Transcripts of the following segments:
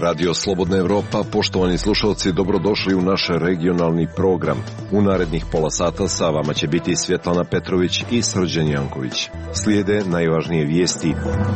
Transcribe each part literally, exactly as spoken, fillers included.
Radio Slobodna Evropa, poštovani slušalci, dobrodošli u naš regionalni program. U narednih pola sata sa vama će biti Svjetlana Petrović i Srđan Janković. Slijede najvažnije vijesti.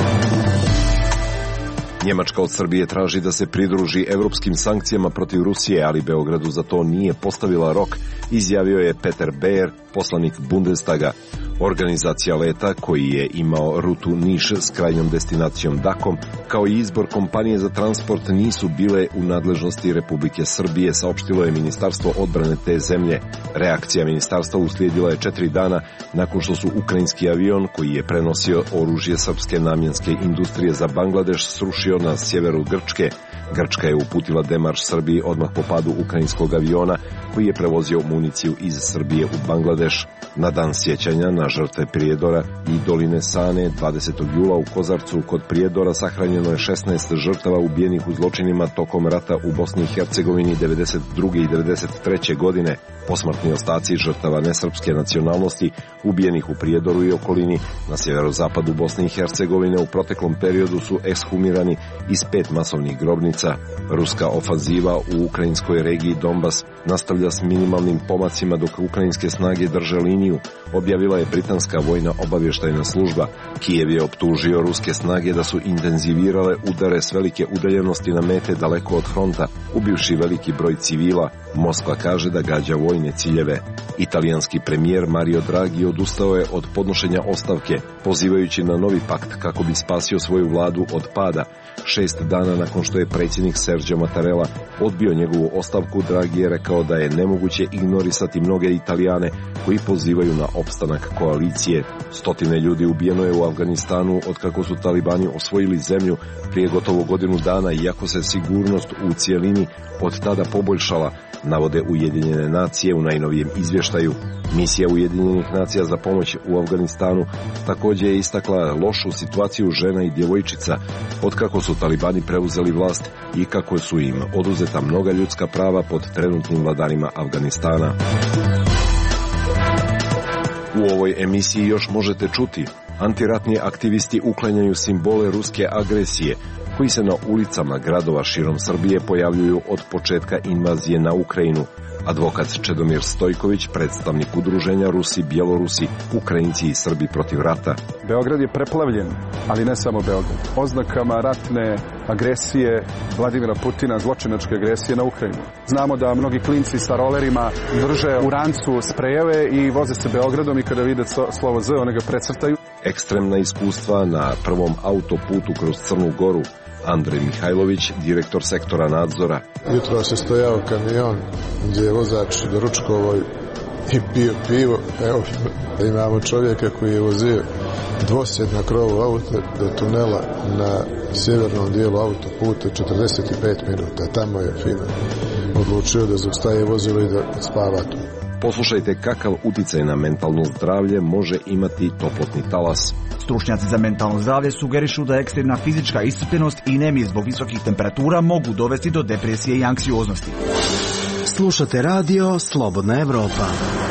Njemačka od Srbije traži da se pridruži evropskim sankcijama protiv Rusije, ali Beogradu za to nije postavila rok, izjavio je Peter Beer, poslanik Bundestaga. Organizacija leta, koji je imao rutu Niš s krajnjom destinacijom Dakom, kao i izbor kompanije za transport nisu bile u nadležnosti Republike Srbije, saopštilo je Ministarstvo odbrane te zemlje. Reakcija ministarstva uslijedila je četiri dana nakon što su ukrajinski avion, koji je prenosio oružje srpske namjenske industrije za Bangladeš, srušio na sjeveru Grčke. Grčka je uputila demarš Srbiji odmah po padu ukrajinskog aviona koji je prevozio municiju iz Srbije u Bangladeš. Na dan sjećanja na žrtve Prijedora i doline Sane dvadesetog jula u Kozarcu kod Prijedora sahranjeno je šesnaest žrtava ubijenih u zločinima tokom rata u Bosni i Hercegovini devedeset druge i devedeset treće godine. Posmrtni ostaci žrtava nesrpske nacionalnosti ubijenih u Prijedoru i okolini na sjeverozapadu Bosne i Hercegovine u proteklom periodu su ekshumirani iz pet masovnih grobnica. Ruska ofanziva u ukrajinskoj regiji Donbas nastavlja s minimalnim pomacima dok ukrajinske snage drže liniju, objavila je britanska vojna obavještajna služba. Kijev je optužio ruske snage da su intenzivirale udare s velike udaljenosti na mete daleko od fronta, ubivši veliki broj civila. Moskva kaže da gađa vojne ciljeve. Italijanski premijer Mario Draghi odustao je od podnošenja ostavke, pozivajući na novi pakt kako bi spasio svoju vladu od pada. Šest dana nakon što je predsjednik Sergio Mattarella odbio njegovu ostavku, Draghi je rekao da je nemoguće ignorisati mnoge Italijane koji pozivaju na opstanak koalicije. Stotine ljudi ubijeno je u Afganistanu otkako su talibani osvojili zemlju prije gotovo godinu dana, iako se sigurnost u cijelini od tada poboljšala, navode Ujedinjene nacije u najnovijem izvještaju. Misija Ujedinjenih nacija za pomoć u Afganistanu također je istakla lošu situaciju žena i djevojčica otkako su talibani preuzeli vlast i kako su im oduzeta mnoga ljudska prava pod trenutnim vladarima Afganistana. U ovoj emisiji još možete čuti: antiratni aktivisti uklanjaju simbole ruske agresije koji se na ulicama gradova širom Srbije pojavljuju od početka invazije na Ukrajinu. Advokat Čedomir Stojković, predstavnik udruženja Rusi, Bjelorusi, Ukrajinci i Srbi protiv rata. Beograd je preplavljen, ali ne samo Beograd, oznakama ratne agresije Vladimira Putina, zločinačke agresije na Ukrajinu. Znamo da mnogi klinci sa rolerima drže u rancu sprejeve i voze se Beogradom i kada vide slovo Z, one ga precrtaju. Ekstremna iskustva na prvom autoputu kroz Crnu Goru. Andrej Mihajlović, direktor sektora nadzora. Jutro se stojao kamion gdje je vozač doručkovao i pio pivo. Evo, imamo čovjeka koji je vozio dvosjed na krovu auta do tunela na sjevernom dijelu autoputa četrdeset pet minuta. Tamo je fino odlučio da zaustaje vozilo i da spava tu. Poslušajte kakav uticaj na mentalno zdravlje može imati toplotni talas. Stručnjaci za mentalno zdravlje sugerišu da ekstremna fizička iscrpljenost i nemir zbog visokih temperatura mogu dovesti do depresije i anksioznosti. Slušate radio Slobodna Evropa.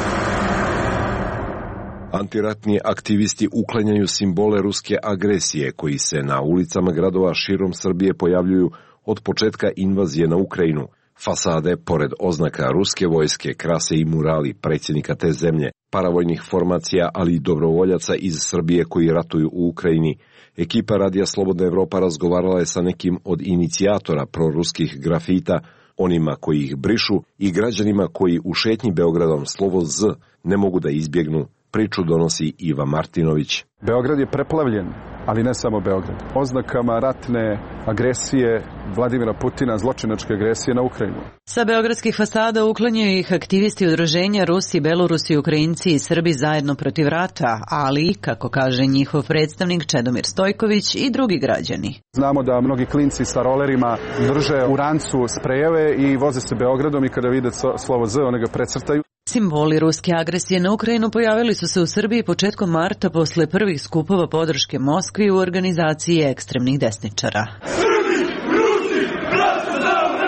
Antiratni aktivisti uklanjaju simbole ruske agresije koji se na ulicama gradova širom Srbije pojavljuju od početka invazije na Ukrajinu. Fasade, pored oznaka ruske vojske, krase i murali predsjednika te zemlje, paravojnih formacija, ali i dobrovoljaca iz Srbije koji ratuju u Ukrajini. Ekipa Radija Slobodna Evropa razgovarala je sa nekim od inicijatora proruskih grafita, onima koji ih brišu i građanima koji u šetnji Beogradom slovo Z ne mogu da izbjegnu. Priču donosi Iva Martinović. Beograd je preplavljen, ali ne samo Beograd, oznakama ratne agresije Vladimira Putina, zločinačke agresije na Ukrajinu. Sa beogradskih fasada uklanjaju ih aktivisti udruženja Rusi, Belorusi, Ukrajinci i Srbi zajedno protiv rata, ali, kako kaže njihov predstavnik Čedomir Stojković, i drugi građani. Znamo da mnogi klinci sa rolerima drže u rancu sprejeve i voze se Beogradom i kada vide slovo Z, one ga precrtaju. Simboli ruske agresije na Ukrajinu pojavili su se u Srbiji početkom marta posle prvih skupova podrške Moskvi u organizaciji ekstremnih desničara.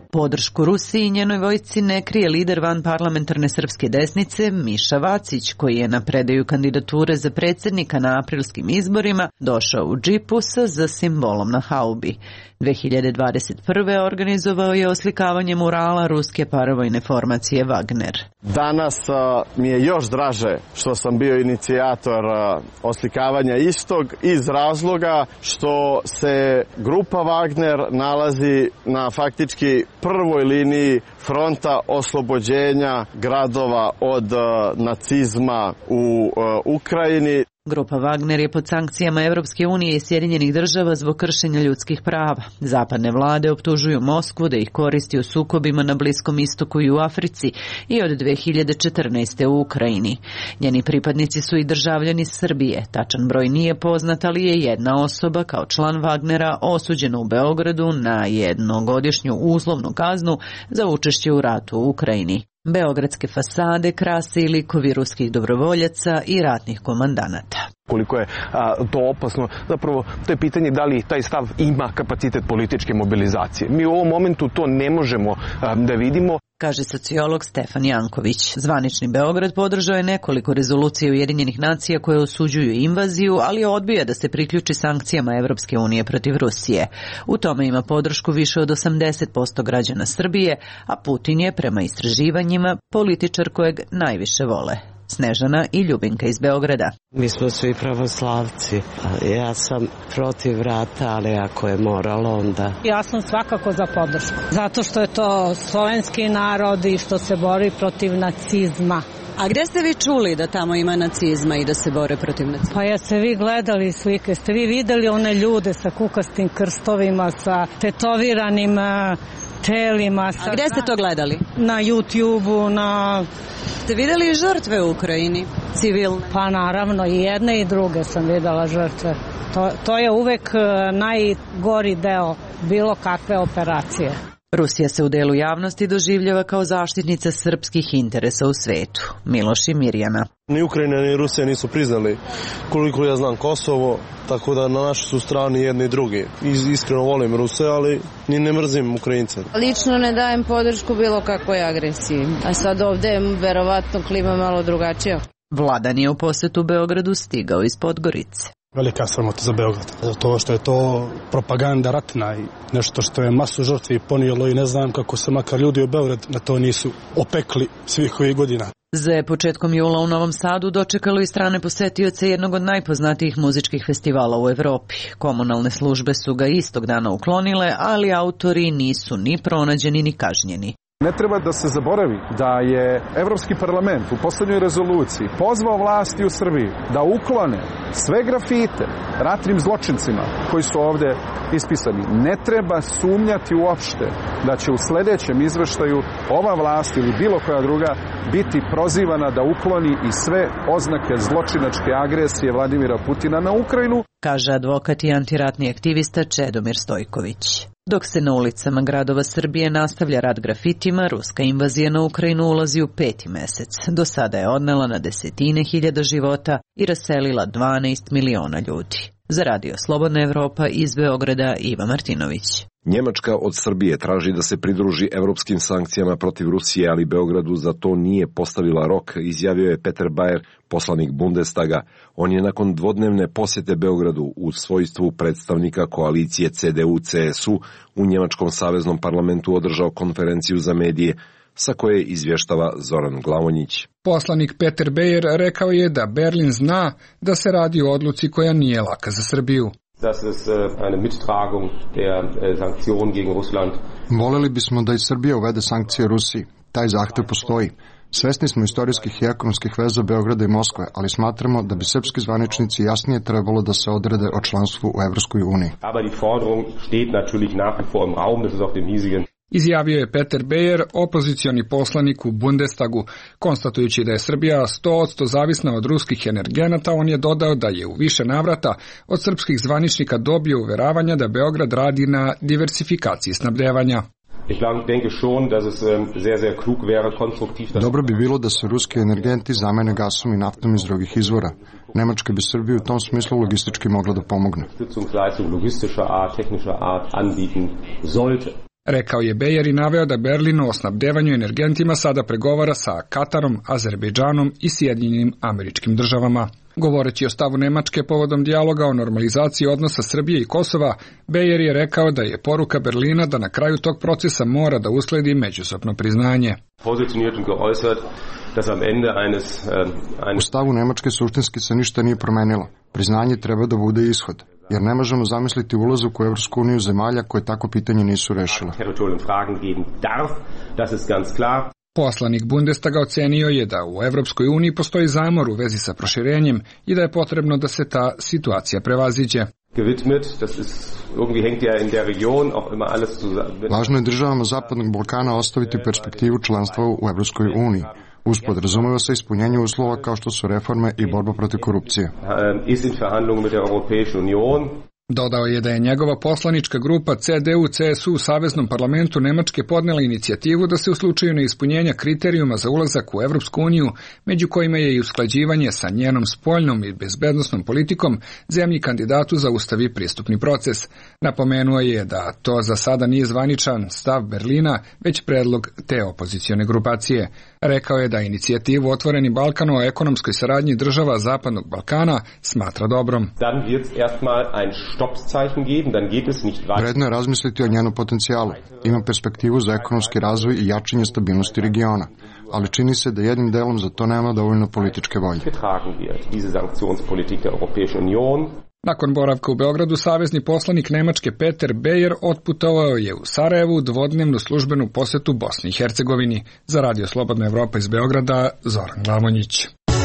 Podršku Rusiji i njenoj vojsci ne krije lider vanparlamentarne srpske desnice Miša Vacić, koji je na predaju kandidature za predsjednika na aprilskim izborima došao u džipu sa Z simbolom na haubi. dve hiljade dvadeset prve. organizovao je oslikavanje murala ruske paravojne formacije Wagner. Danas mi je još draže što sam bio inicijator oslikavanja istog iz razloga što se grupa Wagner nalazi na faktički prvoj liniji fronta oslobođenja gradova od nacizma u Ukrajini. Grupa Wagner je pod sankcijama Evropske unije i Sjedinjenih država zbog kršenja ljudskih prava. Zapadne vlade optužuju Moskvu da ih koristi u sukobima na Bliskom istoku i u Africi i od dve hiljade četrnaeste. u Ukrajini. Njeni pripadnici su i državljani Srbije. Tačan broj nije poznat, ali je jedna osoba kao član Wagnera osuđena u Beogradu na jednogodišnju uslovnu kaznu za učešće u ratu u Ukrajini. Beogradske fasade krase i likovi ruskih dobrovoljaca i ratnih komandanata. Koliko je a, to opasno, zapravo to je pitanje da li taj stav ima kapacitet političke mobilizacije. Mi u ovom momentu to ne možemo a, da vidimo. Kaže sociolog Stefan Janković. Zvanični Beograd podržao je nekoliko rezolucija Ujedinjenih nacija koje osuđuju invaziju, ali odbija da se priključi sankcijama Evropske unije protiv Rusije. U tome ima podršku više od osamdeset posto građana Srbije, a Putin je prema istraživanjima političar kojeg najviše vole. Snežana i Ljubinka iz Beograda. Mi smo svi pravoslavci. Ja sam protiv rata, ali ako je moralo, onda... Ja sam svakako za podršku. Zato što je to slovenski narod i što se bori protiv nacizma. A gde ste vi čuli da tamo ima nacizma i da se bore protiv nacizma? Pa jeste vi gledali slike, ste vi videli one ljude sa kukastim krstovima, sa tetoviranim telima. Sa... A gde ste to gledali? Na YouTube-u, na... Ste videli žrtve u Ukrajini, civilne? Pa naravno, i jedne i druge sam videla žrtve. To, to je uvek najgori deo bilo kakve operacije. Rusija se u delu javnosti doživljava kao zaštitnica srpskih interesa u svetu. Miloš i Mirjana. Ni Ukrajina ni Rusija nisu priznali, koliko ja znam, Kosovo, tako da na našoj su strani jedni i drugi. Iskreno volim Ruse, ali ni ne mrzim Ukrajince. Lično ne dajem podršku bilo kakvoj agresiji, a sad ovde je verovatno klima malo drugačija. Vladan je u posetu Beogradu stigao iz Podgorice. Velika sramota za Beograd, zato što je to propaganda ratna i nešto što je masu žrtvi ponijelo i ne znam kako se makar ljudi u Beograd na to nisu opekli svih ovih godina. Z je početkom jula u Novom Sadu dočekalo i strane posetioce jednog od najpoznatijih muzičkih festivala u Evropi. Komunalne službe su ga istog dana uklonile, ali autori nisu ni pronađeni ni kažnjeni. Ne treba da se zaboravi da je Evropski parlament u poslednjoj rezoluciji pozvao vlasti u Srbiji da uklone sve grafite ratnim zločincima koji su ovde ispisani. Ne treba sumnjati uopšte da će u sledećem izveštaju ova vlast ili bilo koja druga biti prozivana da ukloni i sve oznake zločinačke agresije Vladimira Putina na Ukrajinu, kaže advokat i antiratni aktivista Čedomir Stojković. Dok se na ulicama gradova Srbije nastavlja rat grafitima, ruska invazija na Ukrajinu ulazi u peti mesec. Do sada je odnela na desetine hiljada života i raselila dvanaest miliona ljudi. Za Radio Slobodna Evropa iz Beograda Iva Martinović. Njemačka od Srbije traži da se pridruži evropskim sankcijama protiv Rusije, ali Beogradu za to nije postavila rok, izjavio je Peter Bayer, poslanik Bundestaga. On je nakon dvodnevne posjete Beogradu u svojstvu predstavnika koalicije C D U C S U u Njemačkom saveznom parlamentu održao konferenciju za medije, sa koje izvještava Zoran Glavonjić. Poslanik Peter Bayer rekao je da Berlin zna da se radi o odluci koja nije laka za Srbiju. Voleli bismo da i Srbija uvede sankcije Rusiji. Taj zahtev postoji. Svesni smo istorijskih i ekonomskih veza Beograda i Moskve, ali smatramo da bi srpski zvaničnici jasnije trebalo da se odrede o članstvu u Evropskoj uniji. Izjavio je Peter Bayer, opozicioni poslanik u Bundestagu. Konstatujući da je Srbija sto posto zavisna od ruskih energenata, on je dodao da je u više navrata od srpskih zvaničnika dobio uveravanja da Beograd radi na diversifikaciji snabdevanja. Dobro bi bilo da se ruski energenti zamene gasom i naftom iz drugih izvora. Nemačka bi Srbiju u tom smislu logistički mogla da pomogne. Rekao je Bejer i naveo da Berlin o snabdevanju energentima sada pregovara sa Katarom, Azerbejdžanom i Sjedinjenim Američkim Državama. Govoreći o stavu Nemačke povodom dijaloga o normalizaciji odnosa Srbije i Kosova, Bejer je rekao da je poruka Berlina da na kraju tog procesa mora da usledi međusobno priznanje. U stavu Nemačke suštinski se ništa nije promenilo. Priznanje treba da bude ishod, jer ne možemo zamisliti ulazak u Evropsku uniju zemalja koje tako pitanje nisu rešile. Poslanik Bundestaga ocenio je da u Evropskoj uniji postoji zamor u vezi sa proširenjem i da je potrebno da se ta situacija prevaziđe. Važno je državama Zapadnog Balkana ostaviti perspektivu članstva u Evropskoj uniji. Uz podrazumeva se ispunjenje uslova kao što su reforme i borba protiv korupcije. Dodao je da je njegova poslanička grupa C D U C S U u Saveznom parlamentu Nemačke podnela inicijativu da se u slučaju neispunjenja kriterijuma za ulazak u Evropsku uniju, među kojima je i usklađivanje sa njenom spoljnom i bezbednosnom politikom, zemlji kandidatu zaustavi pristupni proces. Napomenuo je da to za sada nije zvaničan stav Berlina, već predlog te opozicione grupacije. Rekao je da inicijativu Otvoreni Balkan o ekonomskoj saradnji država Zapadnog Balkana smatra dobrom. Vredno je razmisliti o njenom potencijalu. Ima perspektivu za ekonomski razvoj i jačanje stabilnosti regiona, ali čini se da jednim delom za to nema dovoljno političke volje. Nakon boravka u Beogradu, savezni poslanik Nemačke Peter Bejer otputovao je u Sarajevu dvodnevnu službenu posetu Bosni i Hercegovini. Za Radio Slobodna Evropa iz Beograda, Zoran Glamonjić.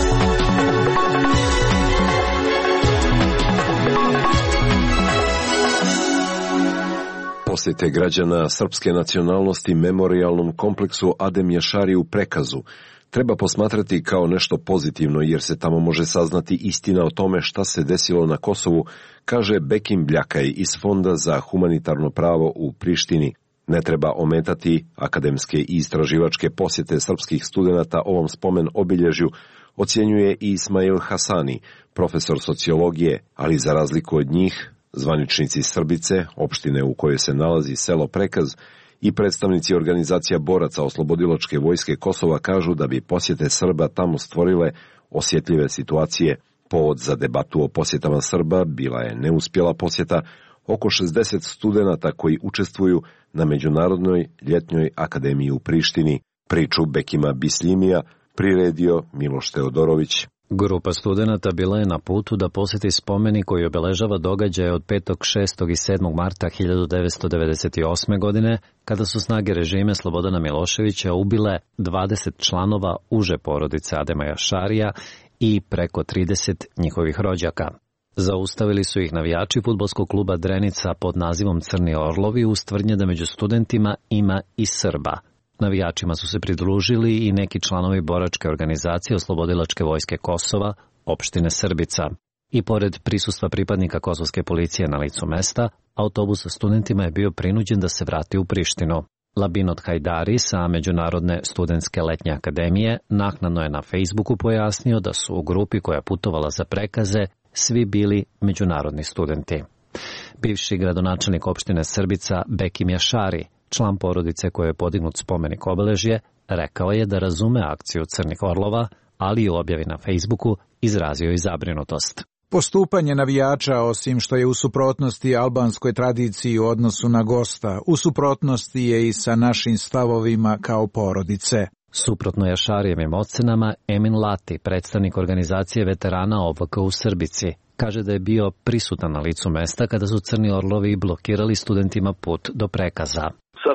Posjete građana srpske nacionalnosti memorijalnom kompleksu Adem Jašari u Prekazu treba posmatrati kao nešto pozitivno jer se tamo može saznati istina o tome šta se desilo na Kosovu, kaže Bekim Bljakaj iz Fonda za humanitarno pravo u Prištini. Ne treba ometati akademske i istraživačke posjete srpskih studenata ovom spomen obilježju, ocjenjuje i Ismail Hasani, profesor sociologije, ali za razliku od njih, zvaničnici Srbice, opštine u kojoj se nalazi selo Prekaz, i predstavnici organizacija boraca oslobodilačke vojske Kosova kažu da bi posjete Srba tamo stvorile osjetljive situacije. Povod za debatu o posjetama Srba bila je neuspjela posjeta oko šezdeset studenata koji učestvuju na Međunarodnoj ljetnjoj akademiji u Prištini. Priču Bekima Bisljimija priredio Miloš Teodorović. Grupa studenata bila je na putu da posjeti spomenik koji obeležava događaje od petog, šestog i sedmog marta hiljadu devetsto devedeset osme. godine, kada su snage režime Slobodana Miloševića ubile dvadeset članova uže porodice Adema Jašarija i preko trideset njihovih rođaka. Zaustavili su ih navijači fudbalskog kluba Drenica pod nazivom Crni orlovi uz tvrdnje da među studentima ima i Srba. Navijačima su se pridružili i neki članovi boračke organizacije Oslobodilačke vojske Kosova, opštine Srbica. I pored prisustva pripadnika kosovske policije na licu mesta, autobus sa studentima je bio prinuđen da se vrati u Prištinu. Labinot Hajdari sa Međunarodne studentske letnje akademije naknadno je na Facebooku pojasnio da su u grupi koja putovala za Prekaze svi bili međunarodni studenti. Bivši gradonačelnik opštine Srbica Bekim Jašari, član porodice koje je podignut spomenik obeležje, rekao je da razume akciju Crnih orlova, ali i u objavi na Facebooku izrazio i zabrinutost. Postupanje navijača, osim što je u suprotnosti albanskoj tradiciji u odnosu na gosta, u suprotnosti je i sa našim stavovima kao porodice. Suprotno Jašarijevim ocenama, Emin Lati, predstavnik organizacije veterana O V K u Srbici, kaže da je bio prisutan na licu mesta kada su Crni orlovi blokirali studentima put do Prekaza.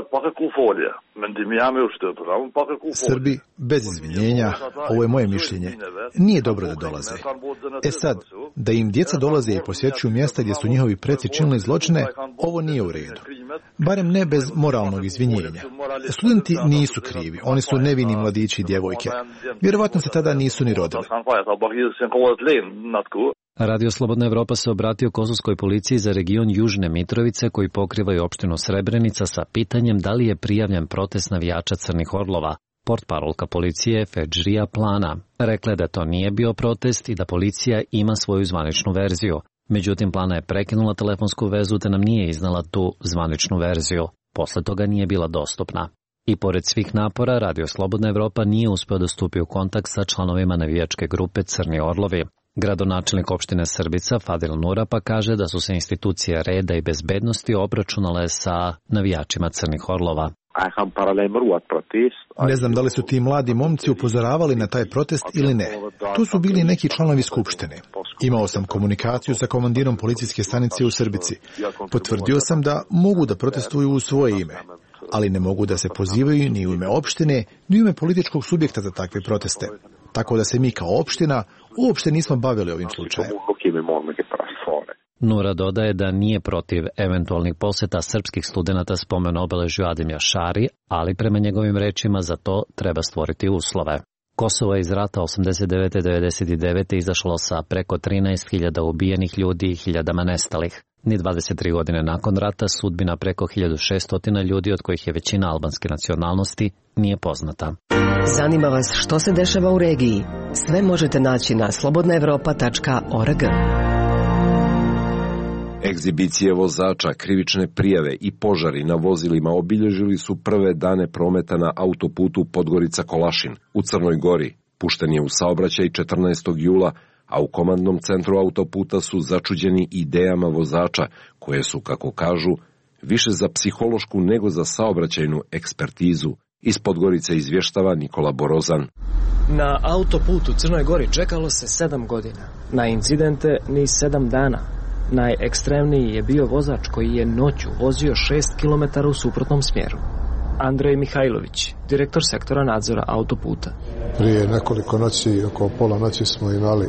Srbi, bez izvinjenja, ovo je moje mišljenje, nije dobro da dolaze. E sad, da im djeca dolaze i posjećuju mjesta gdje su njihovi preci činili zločine, ovo nije u redu. Barem ne bez moralnog izvinjenja. Studenti nisu krivi, oni su nevini mladići i djevojke. Vjerovatno se tada nisu ni rodili. Radio Slobodna Evropa se obratio kosovskoj policiji za region Južne Mitrovice koji pokrivaju opštinu Srebrenica sa pitanjem da li je prijavljen protest navijača Crnih orlova. Portparolka policije Fedžrija Plana rekla je da to nije bio protest i da policija ima svoju zvaničnu verziju. Međutim, Plana je prekinula telefonsku vezu te nam nije iznala tu zvaničnu verziju. Posle toga nije bila dostupna. I pored svih napora, Radio Slobodna Evropa nije uspeo da stupi u kontakt sa članovima navijačke grupe Crni Orlovi. Gradonačelnik opštine Srbica Fadil Nura pa kaže da su se institucije reda i bezbednosti obračunale sa navijačima Crnih Orlova. Ne znam da li su ti mladi momci upozoravali na taj protest ili ne. Tu su bili neki članovi skupštine. Imao sam komunikaciju sa komandirom policijske stanice u Srbici. Potvrdio sam da mogu da protestuju u svoje ime, ali ne mogu da se pozivaju ni u ime opštine, ni u ime političkog subjekta za takve proteste. Tako da se mi kao opština uopšte nismo bavili ovim slučajem. Nura dodaje da nije protiv eventualnih poseta srpskih studenata spomenu obeležju Ademja Šari, ali prema njegovim rečima za to treba stvoriti uslove. Kosovo je iz rata osamdeset devete devedeset devete izašlo sa preko trinaest hiljada ubijenih ljudi i hiljadama nestalih. Ni dvadeset tri godine nakon rata sudbina preko hiljadu šesto ljudi, od kojih je većina albanske nacionalnosti, nije poznata. Zanima vas što se dešava u regiji? Sve možete naći na slobodna evropa tačka org. Egzibicije vozača, krivične prijave i požari na vozilima obilježili su prve dane prometa na autoputu Podgorica-Kolašin u Crnoj Gori. Pušten je u saobraćaj četrnaestog jula, a u komandnom centru autoputa su začuđeni idejama vozača, koje su, kako kažu, više za psihološku nego za saobraćajnu ekspertizu. Iz Podgorice izvještava Nikola Borozan. Na autoputu Crnoj Gori čekalo se sedam godina. Na incidente ni sedam dana. Najekstremniji je bio vozač koji je noću vozio šest kilometara u suprotnom smjeru. Andrej Mihajlović, direktor sektora nadzora autoputa. Prije nekoliko noći, oko pola noći smo imali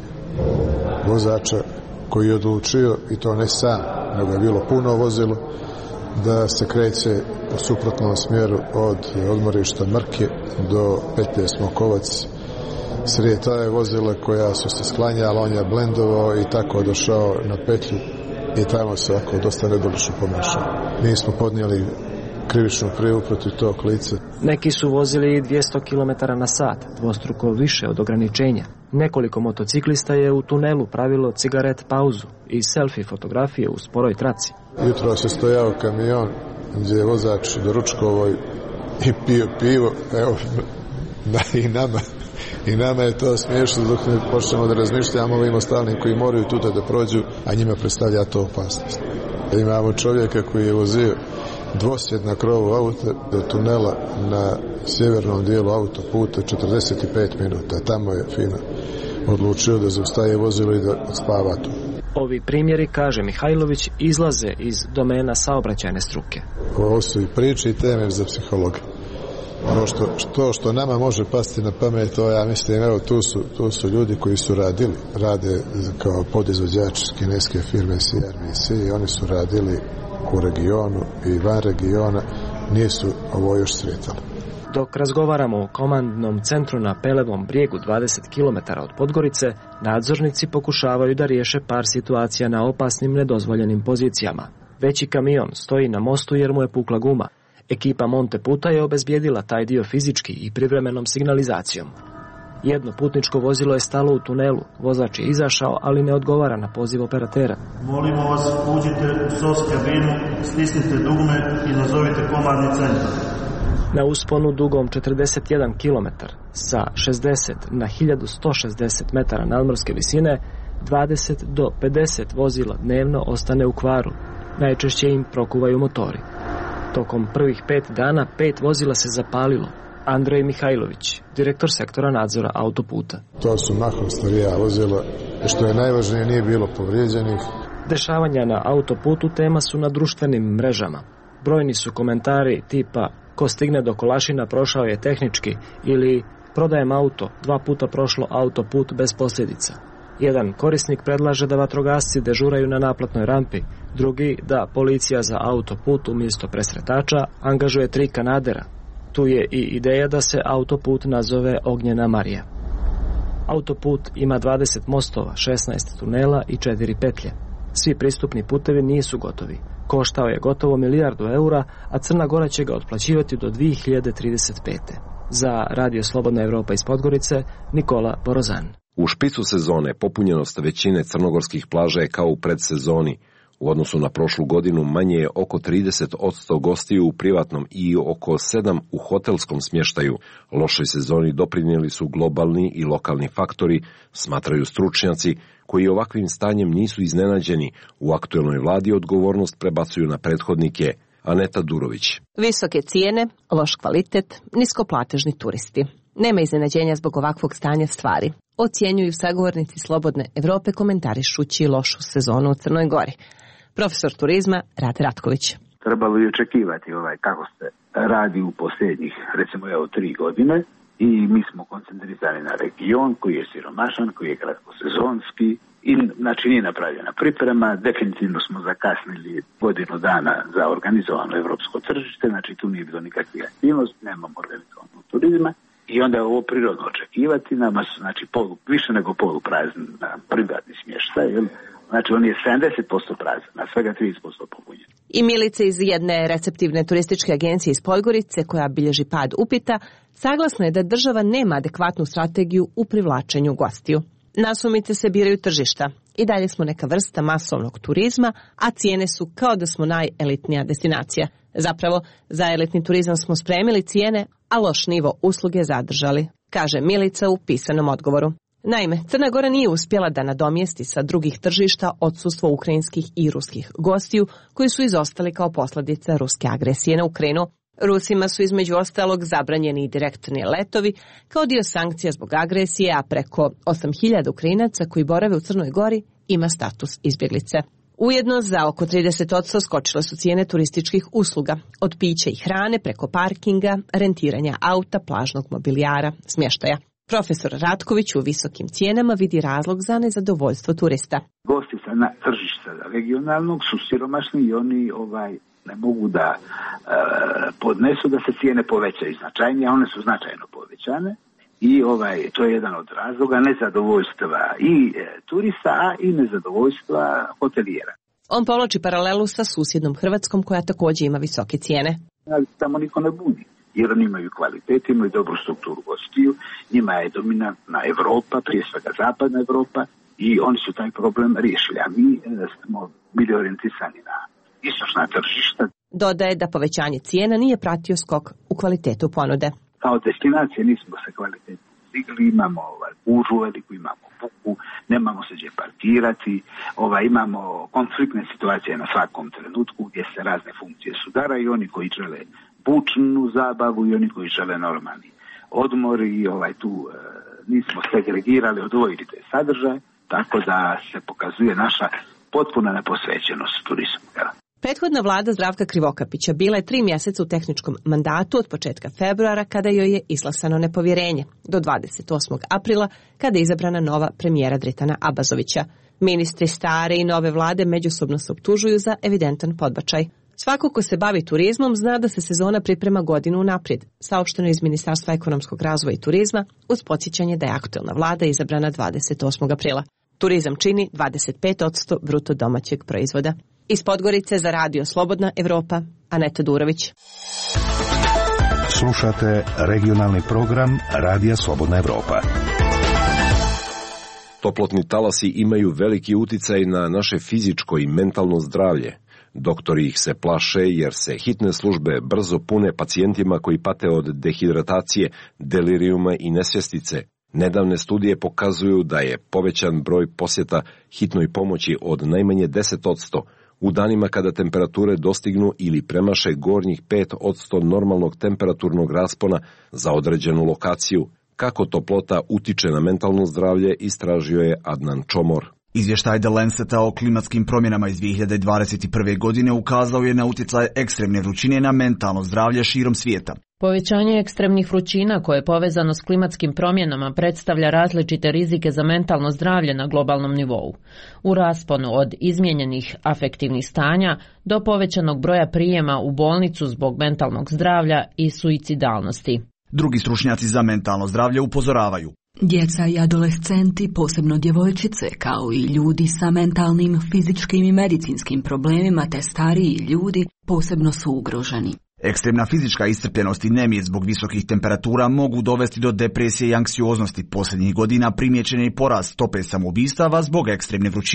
vozača koji je odlučio, i to ne sam, nego je bilo puno vozilo, da se kreće u suprotnom smjeru od odmorišta Mrke do petlje Smokovac. Srije ta je vozila koja su se sklanjala, on je blendovao i tako došao na petlju i tamo se ovako dosta nedolično pomešao. Mi smo podnijeli krivičnu prijavu protiv tog lica. Neki su vozili dvjesto kilometara na sat, dvostruko više od ograničenja. Nekoliko motociklista je u tunelu pravilo cigaret pauzu i selfie fotografije u sporoj traci. Jutro se stojao kamion gdje je vozač doručkovao i pio pivo, evo, i nama. I nama je to smiješno dok ne počnemo da razmišljamo ovim ostalim koji moraju tuda da prođu, a njima predstavlja to opasnost. Imamo čovjeka koji je vozio dvosjed na krovu auta do tunela na sjevernom dijelu autoputa četrdeset pet minuta. Tamo je fino odlučio da zaustaje vozilo i da spava tu. Ovi primjeri, kaže Mihajlović, izlaze iz domena saobraćajne struke. Ovo su i priče i teme za psihologa. Ono što, što, što nama može pasti na pamet, to ja mislim, evo, tu su, tu su ljudi koji su radili, rade kao podizvođač kineske firme C R V C i oni su radili u regionu i van regiona, nisu ovo još sretali. Dok razgovaramo o komandnom centru na Pelevom brijegu dvadeset kilometara od Podgorice, nadzornici pokušavaju da riješe par situacija na opasnim nedozvoljenim pozicijama. Veći kamion stoji na mostu jer mu je pukla guma. Ekipa Monteputa je obezbijedila taj dio fizički i privremenom signalizacijom. Jedno putničko vozilo je stalo u tunelu, vozač je izašao, ali ne odgovara na poziv operatera. Molimo vas, uđite u S O S kabinu, stisnite dugme i nazovite komandni centar. Na usponu dugom četrdeset jedan kilometar sa šezdeset na hiljadu sto šezdeset metara nadmorske visine, dvadeset do pedeset vozila dnevno ostane u kvaru. Najčešće im prokuvaju motori. Tokom prvih pet dana pet vozila se zapalilo. Andrej Mihajlović, direktor sektora nadzora autoputa. To su mahom starija vozila, što je najvažnije, nije bilo povrijeđenih. Dešavanja na autoputu tema su na društvenim mrežama. Brojni su komentari tipa ko stigne do Kolašina prošao je tehnički ili prodajem auto, dva puta prošlo autoput bez posljedica. Jedan korisnik predlaže da vatrogasci dežuraju na naplatnoj rampi, drugi da policija za autoput umjesto presretača angažuje tri kanadera. Tu je i ideja da se autoput nazove Ognjena Marija. Autoput ima dvadeset mostova, šesnaest tunela i četiri petlje. Svi pristupni putevi nisu gotovi. Koštao je gotovo milijardu eura, a Crna Gora će ga otplaćivati do dvije hiljade trideset pete. Za Radio Slobodna Evropa iz Podgorice, Nikola Borozan. U špicu sezone popunjenost većine crnogorskih plaža je kao u predsezoni. U odnosu na prošlu godinu manje je oko trideset posto gostiju u privatnom i oko sedam u hotelskom smještaju. Lošoj sezoni doprinijeli su globalni i lokalni faktori, smatraju stručnjaci, koji ovakvim stanjem nisu iznenađeni. U aktuelnoj vladi odgovornost prebacuju na prethodnike. Aneta Durović. Visoke cijene, loš kvalitet, niskoplatežni turisti. Nema iznenađenja zbog ovakvog stanja stvari. Ocjenjuju sagovornici Slobodne Evrope komentarišući lošu sezonu u Crnoj Gori. Profesor turizma Rade Ratković. Trebalo je očekivati ovaj kako se radi u posljednjih, recimo evo, tri godine i mi smo koncentrirani na region koji je siromašan, koji je kratkosezonski i znači nije napravljena priprema. Definitivno smo zakasnili godinu dana za organizovano evropsko tržište, znači tu nije bilo nikakvih aktivnosti, nemamo organizovanog turizma. I onda je ovo prirodno očekivati, nama su znači polu, više nego poluprazan privatni smještaj, jel? Znači on je sedamdeset posto prazan, na svega trideset posto popunjen. I Milica iz jedne receptivne turističke agencije iz Podgorice, koja bilježi pad upita, saglasna je da država nema adekvatnu strategiju u privlačenju gostiju. Nasumice se biraju tržišta. I dalje smo neka vrsta masovnog turizma, a cijene su kao da smo najelitnija destinacija. Zapravo, za elitni turizam smo spremili cijene, a loš nivo usluge zadržali, kaže Milica u pisanom odgovoru. Naime, Crna Gora nije uspjela da nadomjesti sa drugih tržišta odsustvo ukrajinskih i ruskih gostiju koji su izostali kao posljedica ruske agresije na Ukrajinu. Rusima su između ostalog zabranjeni i direktni letovi kao dio sankcija zbog agresije, a preko osam hiljada Ukrajinaca koji borave u Crnoj Gori ima status izbjeglice. Ujedno za oko trideset posto skočile su cijene turističkih usluga, od pića i hrane preko parkinga, rentiranja auta, plažnog mobilijara, smještaja. Profesor Ratković u visokim cijenama vidi razlog za nezadovoljstvo turista. Gosti sa na tržišta regionalnog su siromašni i oni ovaj ne mogu da e, podnesu da se cijene povećaju značajnije, one su značajno povećane i ovaj to je jedan od razloga nezadovoljstva i e, turista, a i nezadovoljstva hotelijera. On povlači paralelu sa susjednom Hrvatskom koja također ima visoke cijene. Ali tamo niko ne buni, jer oni imaju kvalitet, imaju dobru strukturu gostiju, njima je dominantna Evropa, prije svega zapadna Evropa, i oni su taj problem riješili, a mi e, smo bili orijentisani na istočna tržišta. Dodaje da povećanje cijena nije pratio skok u kvalitetu ponude. Kao destinacije nismo se kvalitetno stigli, imamo ovaj, gužu veliku, imamo buku, nemamo se gdje parkirati, ovaj, imamo konfliktne situacije na svakom trenutku gdje se razne funkcije sudaraju, oni koji žele bučnu zabavu i oni koji žele normalni odmor i ovaj, tu e, nismo segregirali, odvojili te sadržaje, tako da se pokazuje naša potpuna neposvećenost turizmu. Prethodna vlada Zdravka Krivokapića bila je tri mjeseca u tehničkom mandatu od početka februara kada joj je izglasano nepovjerenje, do dvadeset osmog aprila kada je izabrana nova premijera Dritana Abazovića. Ministri stare i nove vlade međusobno se optužuju za evidentan podbačaj. Svako ko se bavi turizmom zna da se sezona priprema godinu unaprijed, saopšteno iz Ministarstva ekonomskog razvoja i turizma, uz podsjećanje da je aktuelna vlada izabrana dvadeset osmog aprila. Turizam čini dvadeset pet posto bruto domaćeg proizvoda. Iz Podgorice za radio Slobodna Evropa, Aneta Durović. Slušate regionalni program Radija Slobodna Evropa. Toplotni talasi imaju veliki uticaj na naše fizičko i mentalno zdravlje. Doktori ih se plaše jer se hitne službe brzo pune pacijentima koji pate od dehidratacije, delirijuma i nesvjestice. Nedavne studije pokazuju da je povećan broj posjeta hitnoj pomoći od najmanje deset posto u danima kada temperature dostignu ili premaše gornjih pet posto normalnog temperaturnog raspona za određenu lokaciju. Kako toplota utiče na mentalno zdravlje, istražio je Adnan Čomor. Izvještaj The Lanceta o klimatskim promjenama iz dvije hiljade dvadeset prve. godine ukazao je na utjecaj ekstremne vrućine na mentalno zdravlje širom svijeta. Povećanje ekstremnih vrućina koje je povezano s klimatskim promjenama predstavlja različite rizike za mentalno zdravlje na globalnom nivou. U rasponu od izmijenjenih afektivnih stanja do povećanog broja prijema u bolnicu zbog mentalnog zdravlja i suicidalnosti. Drugi stručnjaci za mentalno zdravlje upozoravaju. Djeca i adolescenti, posebno djevojčice, kao i ljudi sa mentalnim, fizičkim i medicinskim problemima te stariji ljudi, posebno su ugroženi. Ekstremna fizička iscrpljenost i nemir zbog visokih temperatura mogu dovesti do depresije i anksioznosti. Posljednjih godina primijećen je porast stope samoubistava zbog ekstremne vrućine.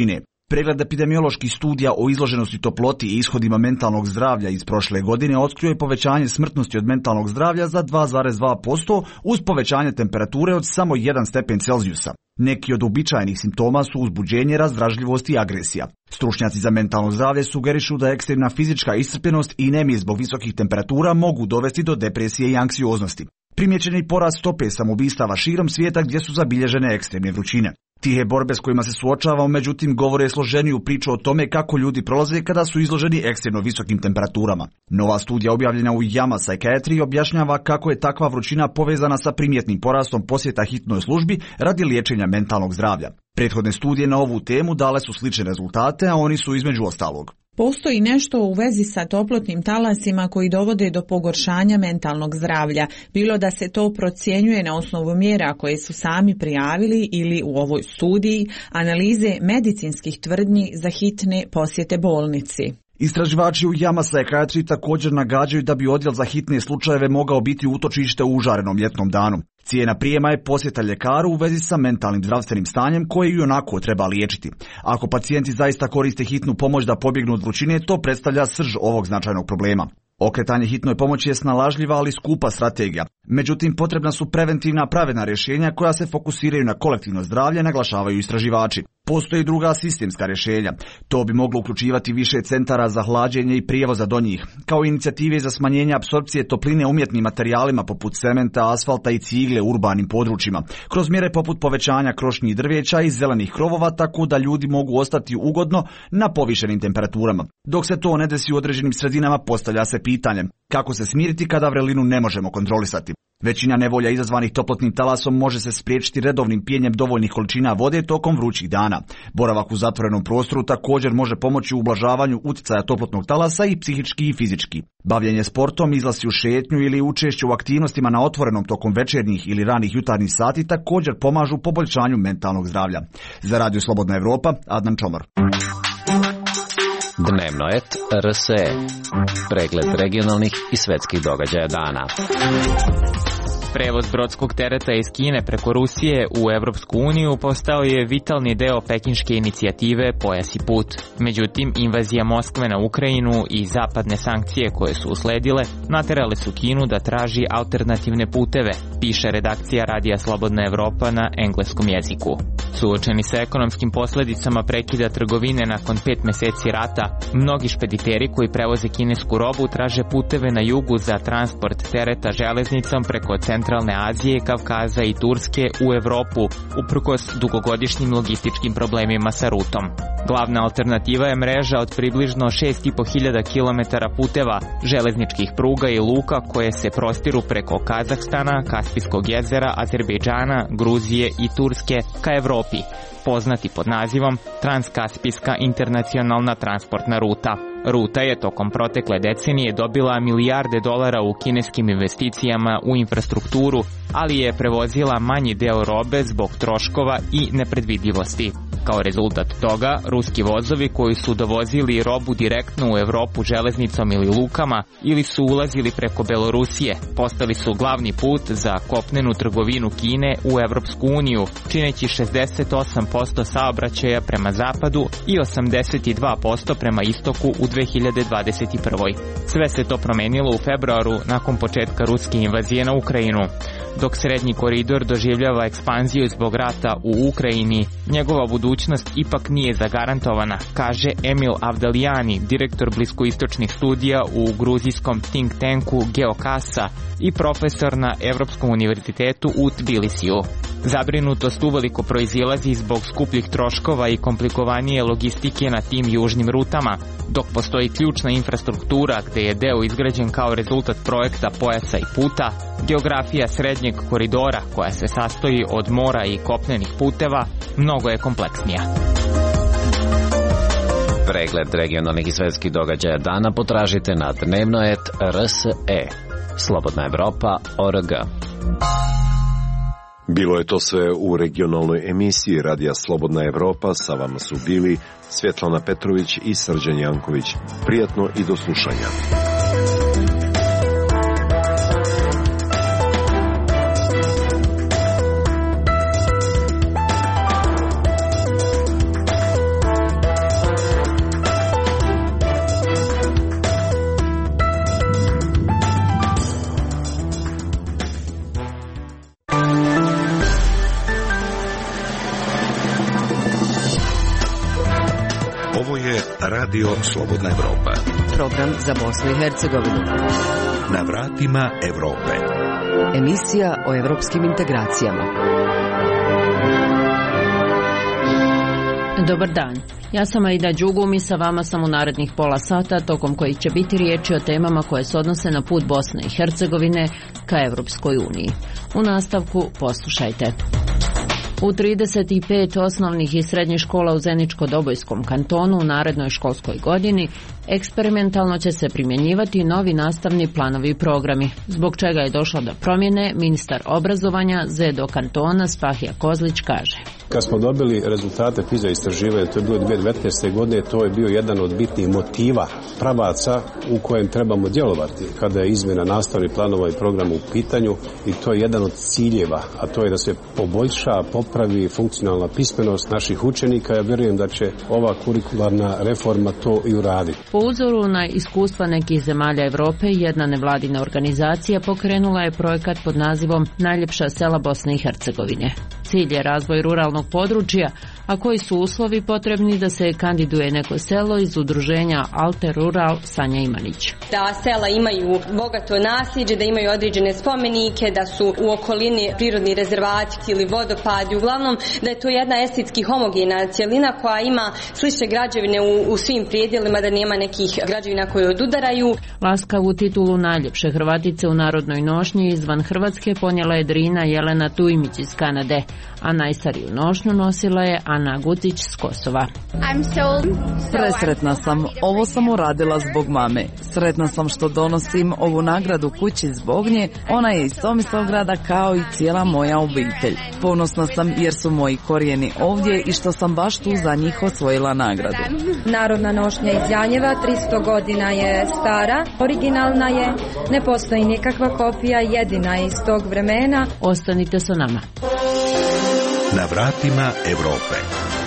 Pregled epidemioloških studija o izloženosti toploti i ishodima mentalnog zdravlja iz prošle godine otkrio je povećanje smrtnosti od mentalnog zdravlja za dva zarez dva posto uz povećanje temperature od samo jedan stepen Celzijusa. Neki od uobičajenih simptoma su uzbuđenje, razdražljivost i agresija. Stručnjaci za mentalno zdravlje sugerišu da ekstremna fizička iscrpljenost i nemir zbog visokih temperatura mogu dovesti do depresije i anksioznosti. Primjećen je porast stope samoubistava širom svijeta gdje su zabilježene ekstremne vrućine. Tihe borbe s kojima se suočavamo, međutim, govore složeniju priču o tome kako ljudi prolaze kada su izloženi ekstremno visokim temperaturama. Nova studija objavljena u JAMA Psychiatry objašnjava kako je takva vrućina povezana sa primjetnim porastom posjeta hitnoj službi radi liječenja mentalnog zdravlja. Prethodne studije na ovu temu dale su slične rezultate, a oni su između ostalog. Postoji nešto u vezi sa toplotnim talasima koji dovode do pogoršanja mentalnog zdravlja, bilo da se to procjenjuje na osnovu mjera koje su sami prijavili ili u ovoj studiji analize medicinskih tvrdnji za hitne posjete bolnici. Istraživači u JAMA Psychiatry također nagađaju da bi odjel za hitne slučajeve mogao biti utočište u užarenom ljetnom danu. Cijena prijema je posjeta ljekaru u vezi sa mentalnim zdravstvenim stanjem koje i onako treba liječiti. Ako pacijenti zaista koriste hitnu pomoć da pobjegnu od vrućine, to predstavlja srž ovog značajnog problema. Okretanje hitnoj pomoći je snalažljiva, ali skupa strategija. Međutim, potrebna su preventivna pravedna rješenja koja se fokusiraju na kolektivno zdravlje, naglašavaju istraživači. Postoje i druga sistemska rješenja. To bi moglo uključivati više centara za hlađenje i prijevoza do njih, kao inicijative za smanjenje apsorpcije topline umjetnim materijalima poput cementa, asfalta i cigle u urbanim područjima, kroz mjere poput povećanja krošnjih drveća i zelenih krovova, tako da ljudi mogu ostati ugodno na povišenim temperaturama. Dok se to ne desi u određenim sredinama, postavlja se pitanje kako se smiriti kada vrelinu ne možemo kontrolisati. Većina nevolja izazvanih toplotnim talasom može se spriječiti redovnim pijenjem dovoljnih količina vode tokom vrućih dana. Boravak u zatvorenom prostoru također može pomoći u ublažavanju utjecaja toplotnog talasa i psihički i fizički. Bavljenje sportom, izlasci u šetnju ili učešće u aktivnostima na otvorenom tokom večernjih ili ranih jutarnjih sati također pomažu poboljšanju mentalnog zdravlja. Za Radio Slobodna Evropa, Adnan Čomor. Dnevno et R S E. Pregled regionalnih i svetskih događaja dana. Prevoz brodskog tereta iz Kine preko Rusije u Evropsku uniju postao je vitalni deo pekinške inicijative Pojas i put. Međutim, invazija Moskve na Ukrajinu i zapadne sankcije koje su usledile naterale su Kinu da traži alternativne puteve, piše redakcija Radija Slobodna Evropa na engleskom jeziku. Suočeni sa ekonomskim posljedicama prekida trgovine nakon pet meseci rata, mnogi špediteri koji prevoze kinesku robu traže puteve na jugu za transport tereta železnicom preko Centralne Azije, Kavkaza i Turske u Evropu, uprkos dugogodišnjim logističkim problemima sa rutom. Glavna alternativa je mreža od približno šest i po hiljada kilometara puteva, železničkih pruga i luka koje se prostiru preko Kazahstana, Kaspijskog jezera, Azerbejdžana, Gruzije i Turske ka Evropi, poznati pod nazivom Transkaspijska internacionalna transportna ruta. Ruta je tokom protekle decenije dobila milijarde dolara u kineskim investicijama u infrastrukturu, ali je prevozila manji deo robe zbog troškova i nepredvidljivosti. Kao rezultat toga, ruski vozovi koji su dovozili robu direktno u Evropu železnicom ili lukama ili su ulazili preko Belorusije, postali su glavni put za kopnenu trgovinu Kine u Evropsku uniju, čineći šezdeset osam posto saobraćaja prema zapadu i osamdeset dva posto prema istoku u dve hiljade dvadeset prvoj. Sve se to promenilo u februaru nakon početka ruske invazije na Ukrajinu. Dok srednji koridor doživljava ekspanziju zbog rata u Ukrajini, njegova budućnost ipak nije zagarantovana, kaže Emil Avdalijani, direktor bliskoistočnih studija u gruzijskom think tanku Geokasa i profesor na Evropskom univerzitetu u Tbilisiju. Zabrinutost uveliko proizilazi zbog skupljih troškova i komplikovanije logistike na tim južnim rutama, dok postoji ključna infrastruktura gde je deo izgrađen kao rezultat projekta Pojasa i puta, geografija srednjeg koridora koja se sastoji od mora i kopnenih puteva mnogo je kompleksnija. Pregled regionalnih i svetskih događaja dana potražite na dnevno et R S E. Slobodna Evropa, O R G. Bilo je to sve u regionalnoj emisiji Radija Slobodna Evropa. Sa vama su bili Svjetlana Petrović i Srđan Janković. Prijatno i do slušanja. Radio Slobodna Evropa. Program za Bosnu i Hercegovinu. Na vratima Evrope. Emisija o evropskim integracijama. Dobar dan. Ja sam Aida Đugum i sa vama sam u narednih pola sata, tokom kojih će biti riječi o temama koje se odnose na put Bosne i Hercegovine ka Evropskoj uniji. U nastavku poslušajte. U trideset pet osnovnih i srednjih škola u Zeničko-Dobojskom kantonu u narednoj školskoj godini eksperimentalno će se primjenjivati novi nastavni planovi i programi, zbog čega je došlo do promjene. Ministar obrazovanja Zedo kantona Spahija Kozlić kaže: Kad smo dobili rezultate PISA istraživanja, to je bilo dvije tisuće devetnaeste. godine, to je bio jedan od bitnih motiva, pravaca u kojem trebamo djelovati kada je izmjena nastavnih planova i programa u pitanju, i to je jedan od ciljeva, a to je da se poboljša, popravi funkcionalna pismenost naših učenika. Ja vjerujem da će ova kurikularna reforma to i uraditi. Po uzoru na iskustva nekih zemalja Europe, jedna nevladina organizacija pokrenula je projekat pod nazivom Najljepša sela Bosne i Hercegovine. Cilj je razvoj ruralnog područja, a koji su uslovi potrebni da se kandiduje neko selo iz udruženja Alter Rural Sanja Imanić. Da sela imaju bogato nasljeđe, da imaju određene spomenike, da su u okolini prirodni rezervati ili vodopadi, uglavnom da je to jedna estetski homogena cjelina koja ima slične građevine u, u svim prijedjelima, da nema nekih građevina koje odudaraju. Laskavu titulu najljepše Hrvatice u narodnoj nošnji izvan Hrvatske ponijela je Drina Jelena Tujmić iz Kanade, a najstariju nošnju nosila je Ana Gucić s Kosova. Presretna sam, ovo sam uradila zbog mame. Sretna sam što donosim ovu nagradu kući zbog nje, ona je iz Tomislavgrada kao i cijela moja obitelj. Ponosna sam jer su moji korijeni ovdje i što sam baš tu za njih osvojila nagradu. Narodna nošnja iz Janjeva, tristo godina je stara, originalna je, ne postoji nikakva kopija, jedina iz tog vremena. Ostanite sa nama. Na vratima Evrope.